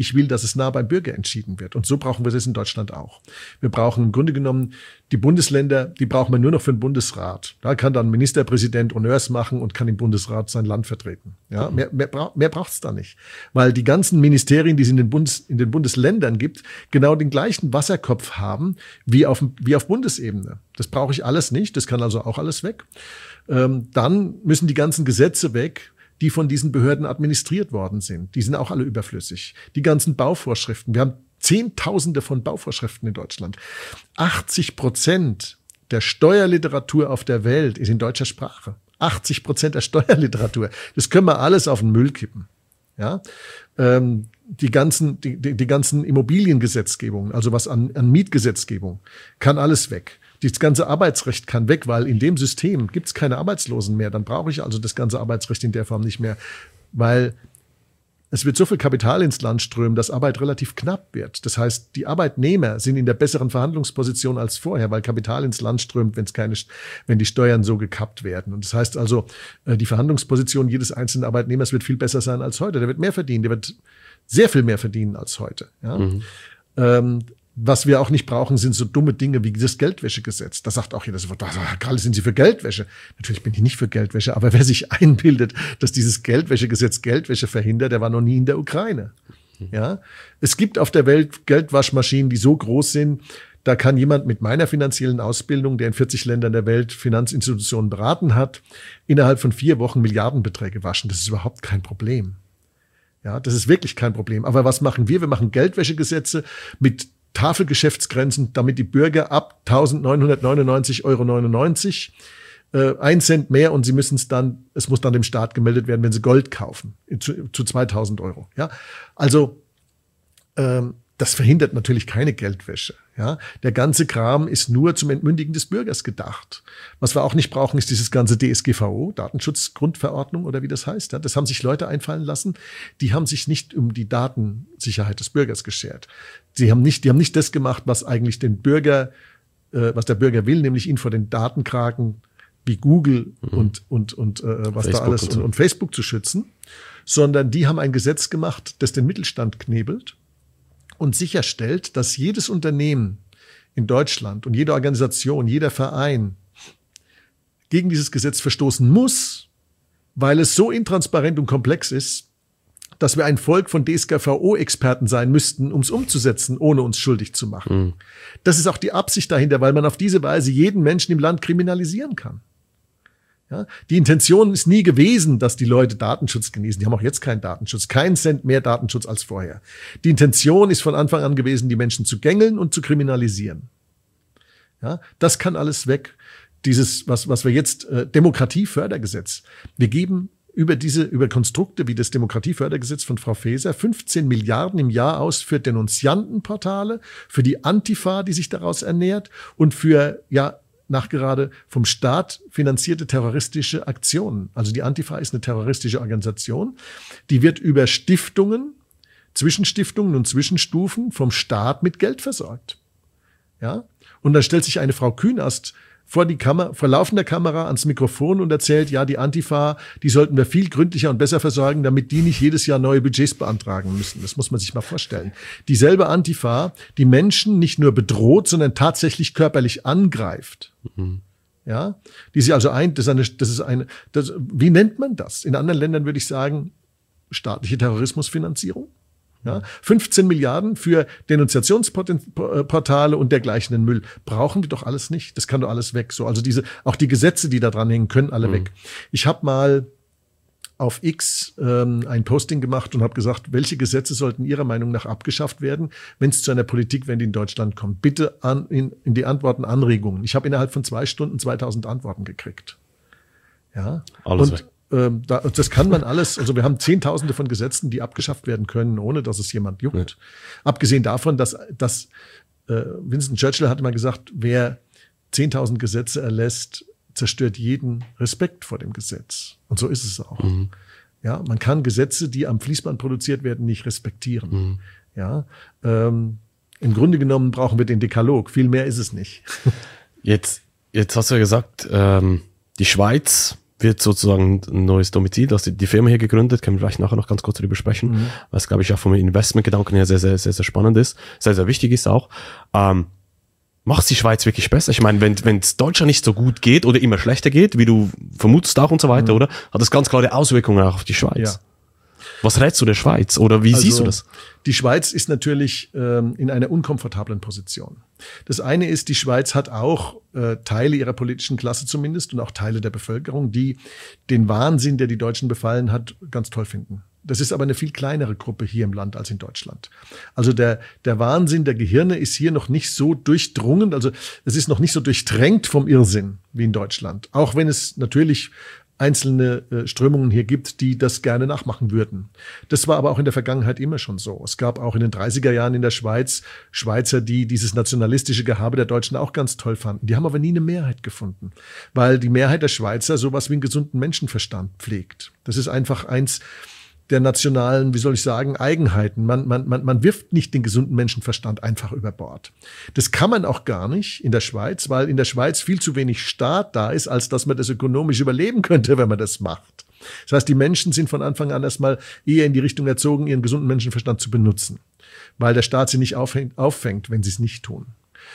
dass es nah beim Bürger entschieden wird. Und so brauchen wir das in Deutschland auch. Wir brauchen im Grunde genommen die Bundesländer, die brauchen wir nur noch für den Bundesrat. Da kann dann Ministerpräsident Honneurs machen und kann im Bundesrat sein Land vertreten. Ja, mehr braucht's da nicht. Weil die ganzen Ministerien, die es in den Bundesländern gibt, genau den gleichen Wasserkopf haben wie auf Bundesebene. Das brauche ich alles nicht. Das kann also auch alles weg. Dann müssen die ganzen Gesetze weg, die von diesen Behörden administriert worden sind. Die sind auch alle überflüssig. Die ganzen Bauvorschriften. Wir haben Zehntausende von Bauvorschriften in Deutschland. 80% der Steuerliteratur auf der Welt ist in deutscher Sprache. 80% der Steuerliteratur. Das können wir alles auf den Müll kippen. Ja, die ganzen Immobiliengesetzgebungen, also was an Mietgesetzgebung, kann alles weg. Das ganze Arbeitsrecht kann weg, weil in dem System gibt es keine Arbeitslosen mehr. Dann brauche ich also das ganze Arbeitsrecht in der Form nicht mehr, weil es wird so viel Kapital ins Land strömen, dass Arbeit relativ knapp wird. Das heißt, die Arbeitnehmer sind in der besseren Verhandlungsposition als vorher, weil Kapital ins Land strömt, wenn die Steuern so gekappt werden. Und das heißt also, die Verhandlungsposition jedes einzelnen Arbeitnehmers wird viel besser sein als heute. Der wird mehr verdienen, der wird sehr viel mehr verdienen als heute. Ja? Was wir auch nicht brauchen, sind so dumme Dinge wie das Geldwäschegesetz. Da sagt auch jeder sofort, Karl, sind Sie für Geldwäsche? Natürlich bin ich nicht für Geldwäsche, aber wer sich einbildet, dass dieses Geldwäschegesetz Geldwäsche verhindert, der war noch nie in der Ukraine. Ja? Es gibt auf der Welt Geldwaschmaschinen, die so groß sind, da kann jemand mit meiner finanziellen Ausbildung, der in 40 Ländern der Welt Finanzinstitutionen beraten hat, innerhalb von 4 Wochen Milliardenbeträge waschen. Das ist überhaupt kein Problem. Ja, das ist wirklich kein Problem. Aber was machen wir? Wir machen Geldwäschegesetze mit Tafelgeschäftsgrenzen, damit die Bürger ab 1.999,99 € 1 Cent mehr und es muss dann dem Staat gemeldet werden, wenn sie Gold kaufen, zu 2.000 €. Ja, also das verhindert natürlich keine Geldwäsche. Ja, der ganze Kram ist nur zum Entmündigen des Bürgers gedacht. Was wir auch nicht brauchen, ist dieses ganze DSGVO, Datenschutzgrundverordnung oder wie das heißt. Ja, das haben sich Leute einfallen lassen, die haben sich nicht um die Datensicherheit des Bürgers geschert. Die haben nicht das gemacht, was eigentlich den Bürger, was der Bürger will, nämlich ihn vor den Datenkraken wie Google und was Facebook da alles und Facebook zu schützen, sondern die haben ein Gesetz gemacht, das den Mittelstand knebelt und sicherstellt, dass jedes Unternehmen in Deutschland und jede Organisation, jeder Verein gegen dieses Gesetz verstoßen muss, weil es so intransparent und komplex ist, dass wir ein Volk von DSGVO-Experten sein müssten, um es umzusetzen, ohne uns schuldig zu machen. Das ist auch die Absicht dahinter, weil man auf diese Weise jeden Menschen im Land kriminalisieren kann. Ja, die Intention ist nie gewesen, dass die Leute Datenschutz genießen. Die haben auch jetzt keinen Datenschutz, keinen Cent mehr Datenschutz als vorher. Die Intention ist von Anfang an gewesen, die Menschen zu gängeln und zu kriminalisieren. Ja, das kann alles weg. Dieses, was wir jetzt Demokratiefördergesetz. Wir geben über Konstrukte wie das Demokratiefördergesetz von Frau Faeser 15 Milliarden im Jahr aus für Denunziantenportale, für die Antifa, die sich daraus ernährt und für nachgerade vom Staat finanzierte terroristische Aktionen. Also die Antifa ist eine terroristische Organisation, die wird über Stiftungen, Zwischenstiftungen und Zwischenstufen vom Staat mit Geld versorgt. Ja? Und dann stellt sich eine Frau Künast vor laufender Kamera ans Mikrofon und erzählt, ja, die Antifa, die sollten wir viel gründlicher und besser versorgen, damit die nicht jedes Jahr neue Budgets beantragen müssen. Das muss man sich mal vorstellen. Dieselbe Antifa, die Menschen nicht nur bedroht, sondern tatsächlich körperlich angreift. Ja, die sie also wie nennt man das? In anderen Ländern würde ich sagen, staatliche Terrorismusfinanzierung. Ja, 15 Milliarden für Denunziationsportale und dergleichen Müll. Brauchen wir doch alles nicht. Das kann doch alles weg. So, also auch die Gesetze, die da dran hängen, können alle weg. Ich habe mal auf X ein Posting gemacht und habe gesagt, welche Gesetze sollten Ihrer Meinung nach abgeschafft werden, wenn es zu einer Politikwende in Deutschland kommt? Bitte in die Antworten Anregungen. Ich habe innerhalb von 2 Stunden 2000 Antworten gekriegt. Ja, alles weg. Das kann man alles, also wir haben Zehntausende von Gesetzen, die abgeschafft werden können, ohne dass es jemand juckt. Ja. Abgesehen davon, dass Winston Churchill hatte mal gesagt, wer 10.000 Gesetze erlässt, zerstört jeden Respekt vor dem Gesetz. Und so ist es auch. Ja, man kann Gesetze, die am Fließband produziert werden, nicht respektieren. Ja, im Grunde genommen brauchen wir den Dekalog. Viel mehr ist es nicht. Jetzt hast du ja gesagt, die Schweiz wird sozusagen ein neues Domizil, dass die Firma hier gegründet, können wir vielleicht nachher noch ganz kurz darüber sprechen, was, glaube ich, auch vom Investmentgedanken her sehr, sehr, sehr, sehr spannend ist, sehr, sehr wichtig ist auch. Macht die Schweiz wirklich besser? Ich meine, wenn es Deutschland nicht so gut geht oder immer schlechter geht, wie du vermutest auch und so weiter, oder? Hat das ganz klare Auswirkungen auch auf die Schweiz. Ja. Was rätst du der Schweiz oder wie siehst du das? Die Schweiz ist natürlich in einer unkomfortablen Position. Das eine ist, die Schweiz hat auch Teile ihrer politischen Klasse zumindest und auch Teile der Bevölkerung, die den Wahnsinn, der die Deutschen befallen hat, ganz toll finden. Das ist aber eine viel kleinere Gruppe hier im Land als in Deutschland. Also der Wahnsinn der Gehirne ist hier noch nicht so durchdrungen, also es ist noch nicht so durchtränkt vom Irrsinn wie in Deutschland. Auch wenn es natürlich einzelne Strömungen hier gibt, die das gerne nachmachen würden. Das war aber auch in der Vergangenheit immer schon so. Es gab auch in den 30er Jahren in der Schweiz Schweizer, die dieses nationalistische Gehabe der Deutschen auch ganz toll fanden. Die haben aber nie eine Mehrheit gefunden, weil die Mehrheit der Schweizer sowas wie einen gesunden Menschenverstand pflegt. Das ist einfach eins der nationalen, wie soll ich sagen, Eigenheiten. Man wirft nicht den gesunden Menschenverstand einfach über Bord. Das kann man auch gar nicht in der Schweiz, weil in der Schweiz viel zu wenig Staat da ist, als dass man das ökonomisch überleben könnte, wenn man das macht. Das heißt, die Menschen sind von Anfang an erstmal eher in die Richtung erzogen, ihren gesunden Menschenverstand zu benutzen, weil der Staat sie nicht auffängt, wenn sie es nicht tun.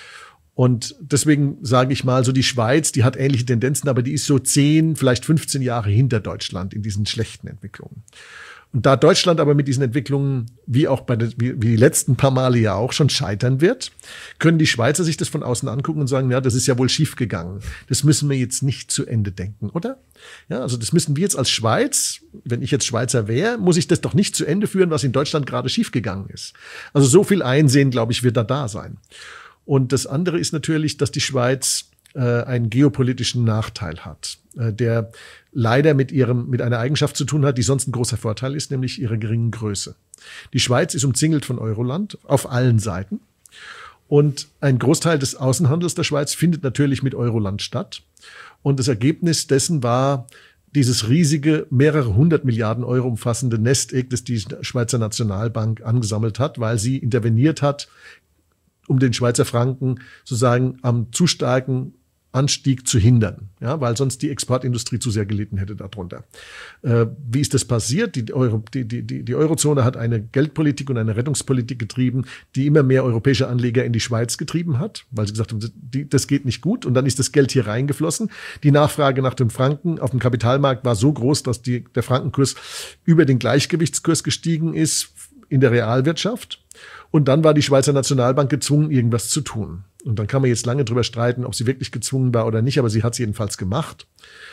Und deswegen sage ich mal, so die Schweiz, die hat ähnliche Tendenzen, aber die ist so 10, vielleicht 15 Jahre hinter Deutschland in diesen schlechten Entwicklungen. Und da Deutschland aber mit diesen Entwicklungen, wie auch wie die letzten paar Male ja auch, schon scheitern wird, können die Schweizer sich das von außen angucken und sagen, ja, das ist ja wohl schief gegangen. Das müssen wir jetzt nicht zu Ende denken, oder? Ja, also das müssen wir jetzt als Schweiz, wenn ich jetzt Schweizer wäre, muss ich das doch nicht zu Ende führen, was in Deutschland gerade schief gegangen ist. Also so viel Einsehen, glaube ich, wird da sein. Und das andere ist natürlich, dass die Schweiz einen geopolitischen Nachteil hat, der leider mit einer Eigenschaft zu tun hat, die sonst ein großer Vorteil ist, nämlich ihre geringen Größe. Die Schweiz ist umzingelt von Euroland auf allen Seiten. Und ein Großteil des Außenhandels der Schweiz findet natürlich mit Euroland statt. Und das Ergebnis dessen war dieses riesige, mehrere 100 Milliarden Euro umfassende Nest-Egg, das die Schweizer Nationalbank angesammelt hat, weil sie interveniert hat, um den Schweizer Franken sozusagen am zu starken Anstieg zu hindern, ja, weil sonst die Exportindustrie zu sehr gelitten hätte darunter. Wie ist das passiert? Die Eurozone hat eine Geldpolitik und eine Rettungspolitik getrieben, die immer mehr europäische Anleger in die Schweiz getrieben hat, weil sie gesagt haben, das geht nicht gut. Und dann ist das Geld hier reingeflossen. Die Nachfrage nach dem Franken auf dem Kapitalmarkt war so groß, dass der Frankenkurs über den Gleichgewichtskurs gestiegen ist in der Realwirtschaft. Und dann war die Schweizer Nationalbank gezwungen, irgendwas zu tun. Und dann kann man jetzt lange drüber streiten, ob sie wirklich gezwungen war oder nicht, aber sie hat es jedenfalls gemacht.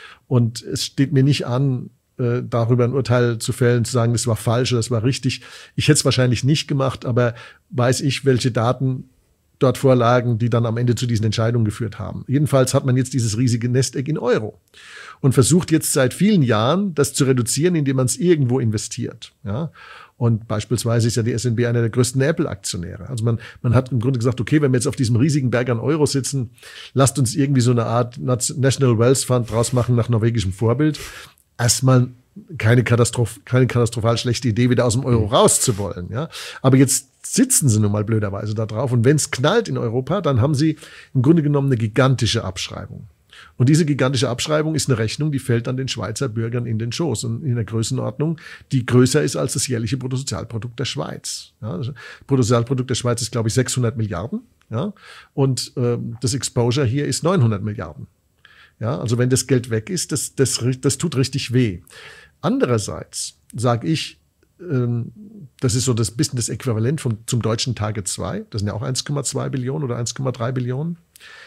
Und es steht mir nicht an, darüber ein Urteil zu fällen, zu sagen, das war falsch oder das war richtig. Ich hätte es wahrscheinlich nicht gemacht, aber weiß ich, welche Daten dort vorlagen, die dann am Ende zu diesen Entscheidungen geführt haben. Jedenfalls hat man jetzt dieses riesige Nest-Egg in Euro und versucht jetzt seit vielen Jahren, das zu reduzieren, indem man es irgendwo investiert. Ja. Und beispielsweise ist ja die SNB einer der größten Apple-Aktionäre. Also man hat im Grunde gesagt, okay, wenn wir jetzt auf diesem riesigen Berg an Euro sitzen, lasst uns irgendwie so eine Art National Wealth Fund draus machen nach norwegischem Vorbild. Erstmal keine katastrophal schlechte Idee, wieder aus dem Euro rauszuwollen. Ja. Aber jetzt sitzen sie nun mal blöderweise da drauf. Und wenn es knallt in Europa, dann haben sie im Grunde genommen eine gigantische Abschreibung. Und diese gigantische Abschreibung ist eine Rechnung, die fällt dann den Schweizer Bürgern in den Schoß und in der Größenordnung, die größer ist als das jährliche Bruttosozialprodukt der Schweiz. Ja, das Bruttosozialprodukt der Schweiz ist, glaube ich, 600 Milliarden. Ja, und das Exposure hier ist 900 Milliarden. Ja, also wenn das Geld weg ist, das tut richtig weh. Andererseits sage ich, das ist so das bisschen das Äquivalent zum deutschen Target 2. Das sind ja auch 1,2 Billionen oder 1,3 Billionen.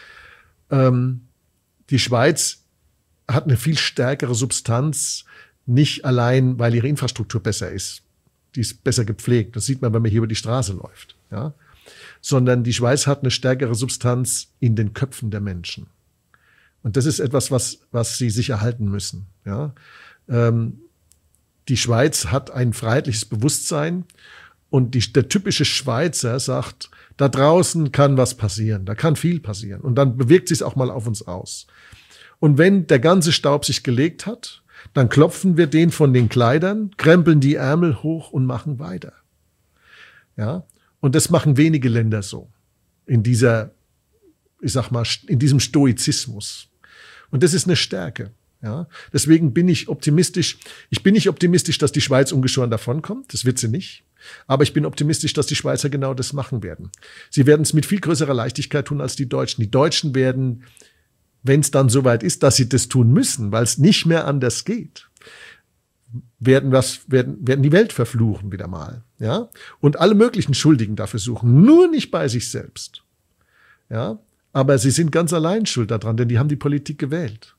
Die Schweiz hat eine viel stärkere Substanz, nicht allein, weil ihre Infrastruktur besser ist. Die ist besser gepflegt. Das sieht man, wenn man hier über die Straße läuft. Ja? Sondern die Schweiz hat eine stärkere Substanz in den Köpfen der Menschen. Und das ist etwas, was sie sich erhalten müssen. Ja? Die Schweiz hat ein freiheitliches Bewusstsein und der typische Schweizer sagt, da draußen kann was passieren, da kann viel passieren und dann bewegt sich es auch mal auf uns aus. Und wenn der ganze Staub sich gelegt hat, dann klopfen wir den von den Kleidern, krempeln die Ärmel hoch und machen weiter. Ja? Und das machen wenige Länder so, in diesem Stoizismus. Und das ist eine Stärke. Ja, deswegen bin ich optimistisch. Ich bin nicht optimistisch, dass die Schweiz ungeschoren davonkommt. Das wird sie nicht. Aber ich bin optimistisch, dass die Schweizer genau das machen werden. Sie werden es mit viel größerer Leichtigkeit tun als die Deutschen. Die Deutschen werden, wenn es dann soweit ist, dass sie das tun müssen, weil es nicht mehr anders geht, werden die Welt verfluchen wieder mal. Ja, und alle möglichen Schuldigen dafür suchen. Nur nicht bei sich selbst. Ja, aber sie sind ganz allein schuld daran, denn die haben die Politik gewählt.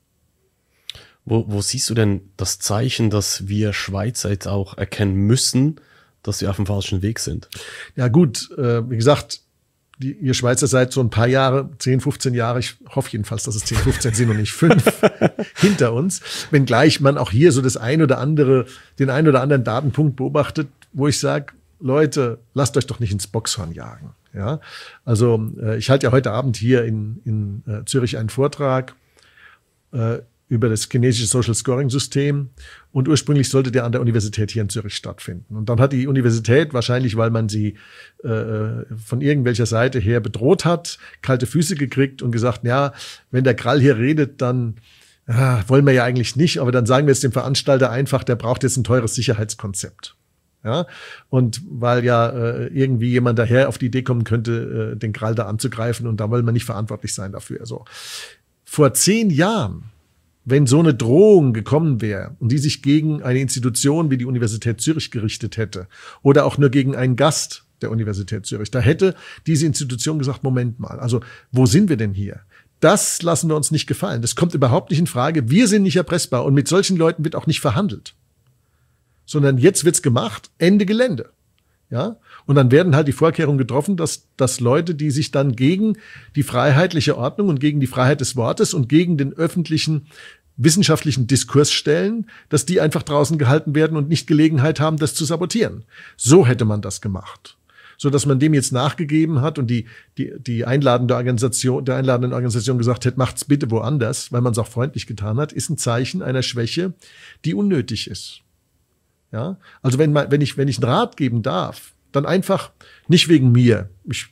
Wo siehst du denn das Zeichen, dass wir Schweizer jetzt auch erkennen müssen, dass wir auf dem falschen Weg sind? Ja gut, wie gesagt, ihr Schweizer seid so ein paar Jahre, 10, 15 Jahre, ich hoffe jedenfalls, dass es 10, 15 sind und nicht 5 hinter uns, wenngleich man auch hier so den ein oder anderen Datenpunkt beobachtet, wo ich sage, Leute, lasst euch doch nicht ins Boxhorn jagen. Ja, also ich halte ja heute Abend hier in Zürich einen Vortrag über das chinesische Social Scoring System und ursprünglich sollte der an der Universität hier in Zürich stattfinden. Und dann hat die Universität, wahrscheinlich weil man sie von irgendwelcher Seite her bedroht hat, kalte Füße gekriegt und gesagt, ja, wenn der Krall hier redet, dann wollen wir ja eigentlich nicht, aber dann sagen wir jetzt dem Veranstalter einfach, der braucht jetzt ein teures Sicherheitskonzept. Ja, und weil ja irgendwie jemand daher auf die Idee kommen könnte, den Krall da anzugreifen und da wollen wir nicht verantwortlich sein dafür. Also vor 10 Jahren, wenn so eine Drohung gekommen wäre und die sich gegen eine Institution wie die Universität Zürich gerichtet hätte oder auch nur gegen einen Gast der Universität Zürich, da hätte diese Institution gesagt, Moment mal, also wo sind wir denn hier? Das lassen wir uns nicht gefallen. Das kommt überhaupt nicht in Frage. Wir sind nicht erpressbar und mit solchen Leuten wird auch nicht verhandelt. Sondern jetzt wird's gemacht, Ende Gelände. Ja? Und dann werden halt die Vorkehrungen getroffen, dass Leute, die sich dann gegen die freiheitliche Ordnung und gegen die Freiheit des Wortes und gegen den öffentlichen wissenschaftlichen Diskurs stellen, dass die einfach draußen gehalten werden und nicht Gelegenheit haben, das zu sabotieren. So hätte man das gemacht. So dass man dem jetzt nachgegeben hat und die einladende Organisation, der einladenden Organisation gesagt hat, macht's bitte woanders, weil man es auch freundlich getan hat, ist ein Zeichen einer Schwäche, die unnötig ist. Ja, also wenn ich einen Rat geben darf, dann einfach nicht wegen mir. Ich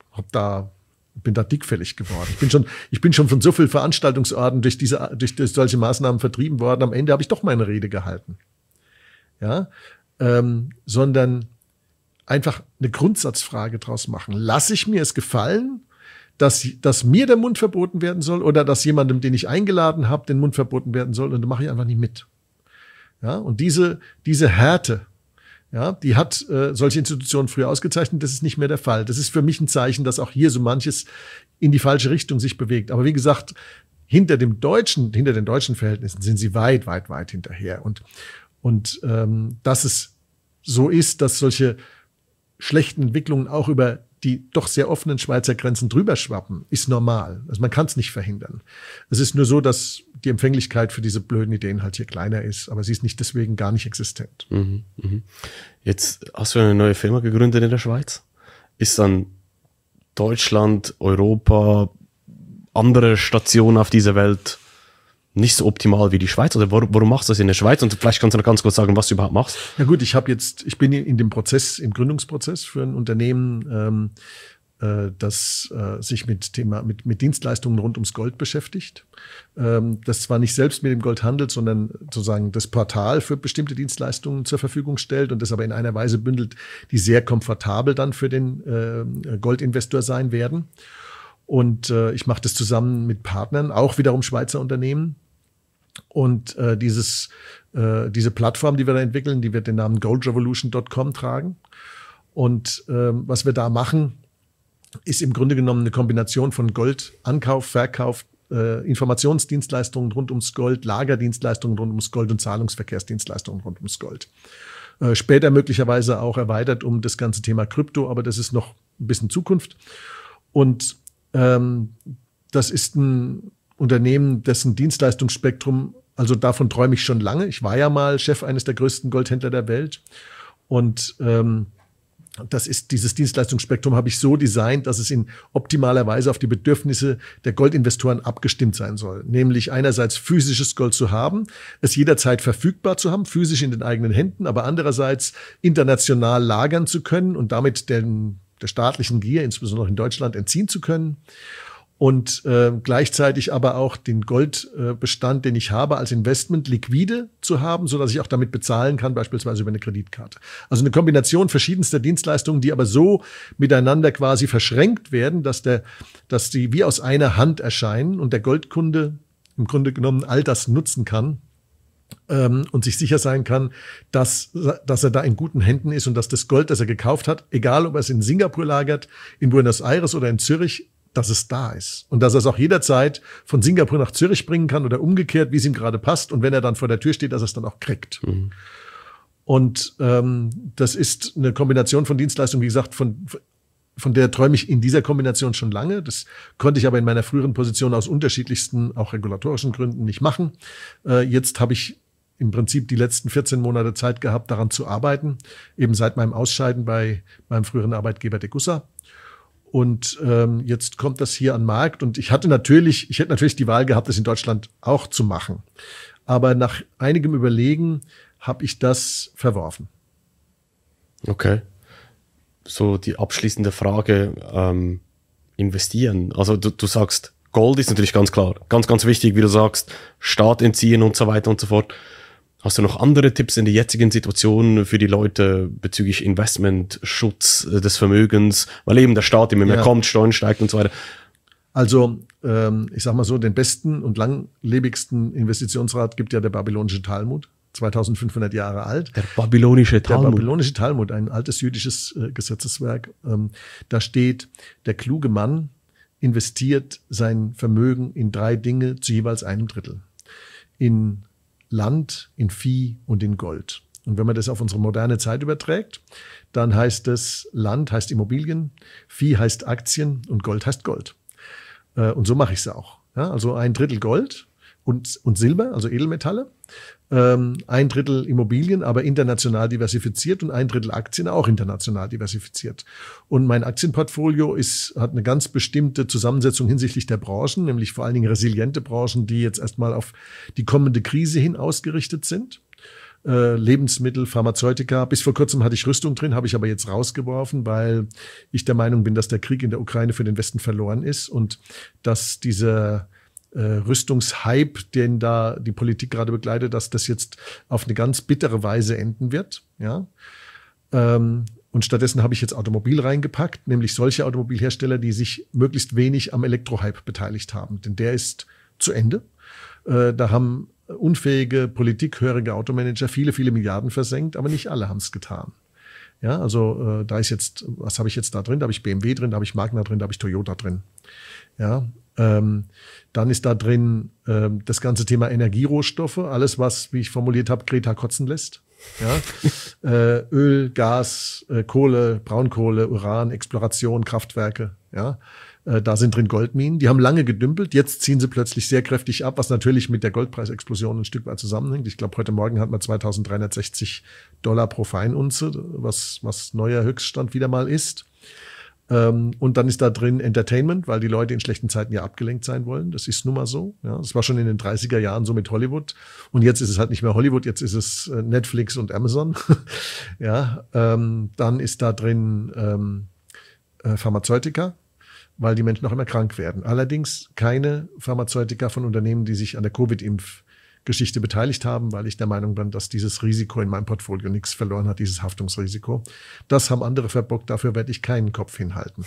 bin da dickfällig geworden. Ich bin schon von so vielen Veranstaltungsorten durch solche Maßnahmen vertrieben worden. Am Ende habe ich doch meine Rede gehalten. Ja, sondern einfach eine Grundsatzfrage draus machen. Lasse ich mir es gefallen, dass mir der Mund verboten werden soll oder dass jemandem, den ich eingeladen habe, den Mund verboten werden soll, und dann mache ich einfach nicht mit. Ja, und diese Härte, ja, die hat solche Institutionen früher ausgezeichnet. Das ist nicht mehr der Fall. Das ist für mich ein Zeichen, dass auch hier so manches in die falsche Richtung sich bewegt. Aber wie gesagt, hinter den deutschen Verhältnissen sind sie weit, weit, weit hinterher. Und dass es so ist, dass solche schlechten Entwicklungen auch über die doch sehr offenen Schweizer Grenzen drüber schwappen, ist normal. Also man kann es nicht verhindern. Es ist nur so, dass die Empfänglichkeit für diese blöden Ideen halt hier kleiner ist, aber sie ist nicht deswegen gar nicht existent. Mhm, mhm. Jetzt hast du eine neue Firma gegründet in der Schweiz. Ist dann Deutschland, Europa, andere Stationen auf dieser Welt nicht so optimal wie die Schweiz? Oder warum machst du das in der Schweiz? Und vielleicht kannst du noch ganz kurz sagen, was du überhaupt machst. Ja gut, ich bin in dem Prozess, im Gründungsprozess für ein Unternehmen, das sich mit Dienstleistungen rund ums Gold beschäftigt. Das zwar nicht selbst mit dem Gold handelt, sondern sozusagen das Portal für bestimmte Dienstleistungen zur Verfügung stellt und das aber in einer Weise bündelt, die sehr komfortabel dann für den Goldinvestor sein werden. Und ich mache das zusammen mit Partnern, auch wiederum Schweizer Unternehmen. Und diese Plattform, die wir da entwickeln, die wird den Namen goldrevolution.com tragen. Und was wir da machen, ist im Grunde genommen eine Kombination von Goldankauf, Verkauf, Informationsdienstleistungen rund ums Gold, Lagerdienstleistungen rund ums Gold und Zahlungsverkehrsdienstleistungen rund ums Gold. Später möglicherweise auch erweitert um das ganze Thema Krypto, aber das ist noch ein bisschen Zukunft. Und das ist ein Unternehmen, dessen Dienstleistungsspektrum, also davon träume ich schon lange. Ich war ja mal Chef eines der größten Goldhändler der Welt. Und dieses Dienstleistungsspektrum habe ich so designt, dass es in optimaler Weise auf die Bedürfnisse der Goldinvestoren abgestimmt sein soll. Nämlich einerseits physisches Gold zu haben, es jederzeit verfügbar zu haben, physisch in den eigenen Händen, aber andererseits international lagern zu können und damit der staatlichen Gier, insbesondere in Deutschland, entziehen zu können. und gleichzeitig aber auch den Goldbestand, den ich habe, als Investment liquide zu haben, so dass ich auch damit bezahlen kann, beispielsweise über eine Kreditkarte. Also eine Kombination verschiedenster Dienstleistungen, die aber so miteinander quasi verschränkt werden, dass die wie aus einer Hand erscheinen und der Goldkunde im Grunde genommen all das nutzen kann und sich sicher sein kann, dass er da in guten Händen ist und dass das Gold, das er gekauft hat, egal ob er es in Singapur lagert, in Buenos Aires oder in Zürich, dass es da ist. Und dass er es auch jederzeit von Singapur nach Zürich bringen kann oder umgekehrt, wie es ihm gerade passt. Und wenn er dann vor der Tür steht, dass er es dann auch kriegt. Mhm. Und das ist eine Kombination von Dienstleistungen, wie gesagt, von der träume ich in dieser Kombination schon lange. Das konnte ich aber in meiner früheren Position aus unterschiedlichsten, auch regulatorischen Gründen nicht machen. Jetzt habe ich im Prinzip die letzten 14 Monate Zeit gehabt, daran zu arbeiten, eben seit meinem Ausscheiden bei meinem früheren Arbeitgeber Degussa. Und jetzt kommt das hier an den Markt. Und ich hätte natürlich die Wahl gehabt, das in Deutschland auch zu machen. Aber nach einigem Überlegen habe ich das verworfen. Okay. So die abschließende Frage, investieren. Also du sagst, Gold ist natürlich ganz klar, ganz, ganz wichtig, wie du sagst, Staat entziehen und so weiter und so fort. Hast du noch andere Tipps in der jetzigen Situation für die Leute bezüglich Investment, Schutz des Vermögens, weil eben der Staat immer mehr kommt, Steuern steigt und so weiter? Also ich sag mal so, den besten und langlebigsten Investitionsrat gibt ja der babylonische Talmud, 2500 Jahre alt. Der babylonische Talmud. Der babylonische Talmud, ein altes jüdisches Gesetzeswerk. Da steht, der kluge Mann investiert sein Vermögen in 3 Dinge zu jeweils 1/3. In Land, in Vieh und in Gold. Und wenn man das auf unsere moderne Zeit überträgt, dann heißt es, Land heißt Immobilien, Vieh heißt Aktien und Gold heißt Gold. Und so mache ich es auch. Ja, also 1/3 Gold und Silber, also Edelmetalle, 1/3 Immobilien, aber international diversifiziert und 1/3 Aktien, auch international diversifiziert. Und mein Aktienportfolio hat eine ganz bestimmte Zusammensetzung hinsichtlich der Branchen, nämlich vor allen Dingen resiliente Branchen, die jetzt erstmal auf die kommende Krise hin ausgerichtet sind. Lebensmittel, Pharmazeutika. Bis vor kurzem hatte ich Rüstung drin, habe ich aber jetzt rausgeworfen, weil ich der Meinung bin, dass der Krieg in der Ukraine für den Westen verloren ist und dass dieser Rüstungshype, den da die Politik gerade begleitet, dass das jetzt auf eine ganz bittere Weise enden wird. Ja. Und stattdessen habe ich jetzt Automobil reingepackt, nämlich solche Automobilhersteller, die sich möglichst wenig am Elektrohype beteiligt haben. Denn der ist zu Ende. Da haben unfähige, politikhörige Automanager viele, viele Milliarden versenkt, aber nicht alle haben es getan. Ja, also da ist jetzt, was habe ich jetzt da drin? Da habe ich BMW drin, da habe ich Magna drin, da habe ich Toyota drin. Ja, dann ist da drin das ganze Thema Energierohstoffe, alles was, wie ich formuliert habe, Greta kotzen lässt. Ja, Öl, Gas, Kohle, Braunkohle, Uran, Exploration, Kraftwerke. Ja, da sind drin Goldminen. Die haben lange gedümpelt. Jetzt ziehen sie plötzlich sehr kräftig ab, was natürlich mit der Goldpreisexplosion ein Stück weit zusammenhängt. Ich glaube, heute Morgen hat man $2.360 pro Feinunze, was neuer Höchststand wieder mal ist. Und dann ist da drin Entertainment, weil die Leute in schlechten Zeiten ja abgelenkt sein wollen. Das ist nun mal so. Ja, das war schon in den 30er Jahren so mit Hollywood. Und jetzt ist es halt nicht mehr Hollywood, jetzt ist es Netflix und Amazon. Ja, dann ist da drin Pharmazeutika, weil die Menschen noch immer krank werden. Allerdings keine Pharmazeutika von Unternehmen, die sich an der Covid-Impfgeschichte beteiligt haben, weil ich der Meinung bin, dass dieses Risiko in meinem Portfolio nichts verloren hat, dieses Haftungsrisiko. Das haben andere verbockt, dafür werde ich keinen Kopf hinhalten.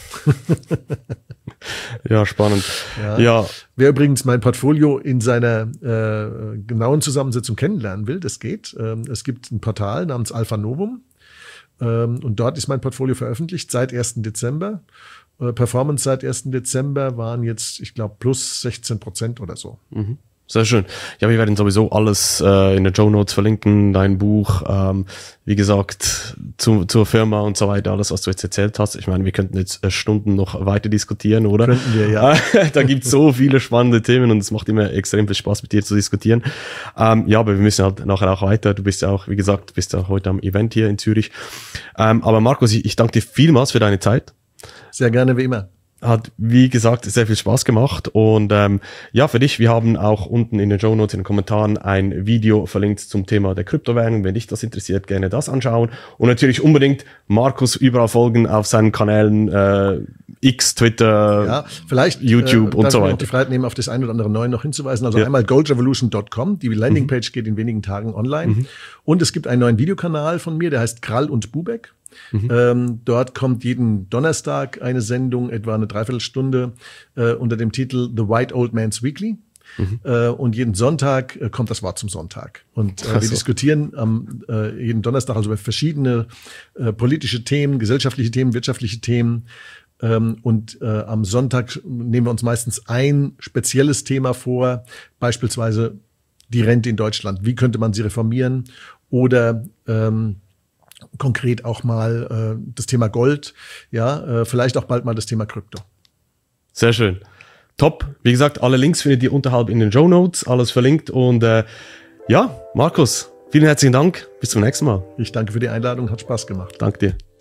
Ja, spannend. Ja. Wer übrigens mein Portfolio in seiner genauen Zusammensetzung kennenlernen will, das geht. Es gibt ein Portal namens Alpha Novum und dort ist mein Portfolio veröffentlicht seit 1. Dezember. Performance seit 1. Dezember waren jetzt, ich glaube, plus 16% oder so. Mhm. Sehr schön. Ja, wir werden sowieso alles in den Shownotes verlinken, dein Buch, wie gesagt, zur Firma und so weiter, alles, was du jetzt erzählt hast. Ich meine, wir könnten jetzt Stunden noch weiter diskutieren, oder? Könnten wir, ja. Da gibt's so viele spannende Themen und es macht immer extrem viel Spaß, mit dir zu diskutieren. Ja, aber wir müssen halt nachher auch weiter. Du bist ja auch, wie gesagt, heute am Event hier in Zürich. Aber Markus, ich danke dir vielmals für deine Zeit. Sehr gerne, wie immer. Hat, wie gesagt, sehr viel Spaß gemacht. Und ja, für dich, wir haben auch unten in den Shownotes, in den Kommentaren ein Video verlinkt zum Thema der Kryptowährung. Wenn dich das interessiert, gerne das anschauen. Und natürlich unbedingt Markus überall folgen auf seinen Kanälen X, Twitter, ja, vielleicht, YouTube und so weiter. Ich die Freiheit nehmen, auf das ein oder andere Neue noch hinzuweisen. Also einmal goldrevolution.com. Die Landingpage geht in wenigen Tagen online. Und es gibt einen neuen Videokanal von mir, der heißt Krall und Bubeck. Dort kommt jeden Donnerstag eine Sendung, etwa eine Dreiviertelstunde, unter dem Titel The White Old Man's Weekly. Und jeden Sonntag kommt das Wort zum Sonntag. Und wir diskutieren jeden Donnerstag also über verschiedene politische Themen, gesellschaftliche Themen, wirtschaftliche Themen. Und am Sonntag nehmen wir uns meistens ein spezielles Thema vor, beispielsweise die Rente in Deutschland. Wie könnte man sie reformieren? Oder konkret auch mal das Thema Gold, ja, vielleicht auch bald mal das Thema Krypto. Sehr schön. Top. Wie gesagt, alle Links findet ihr unterhalb in den Shownotes, alles verlinkt. Und ja, Markus, vielen herzlichen Dank. Bis zum nächsten Mal. Ich danke für die Einladung, hat Spaß gemacht. Danke dir.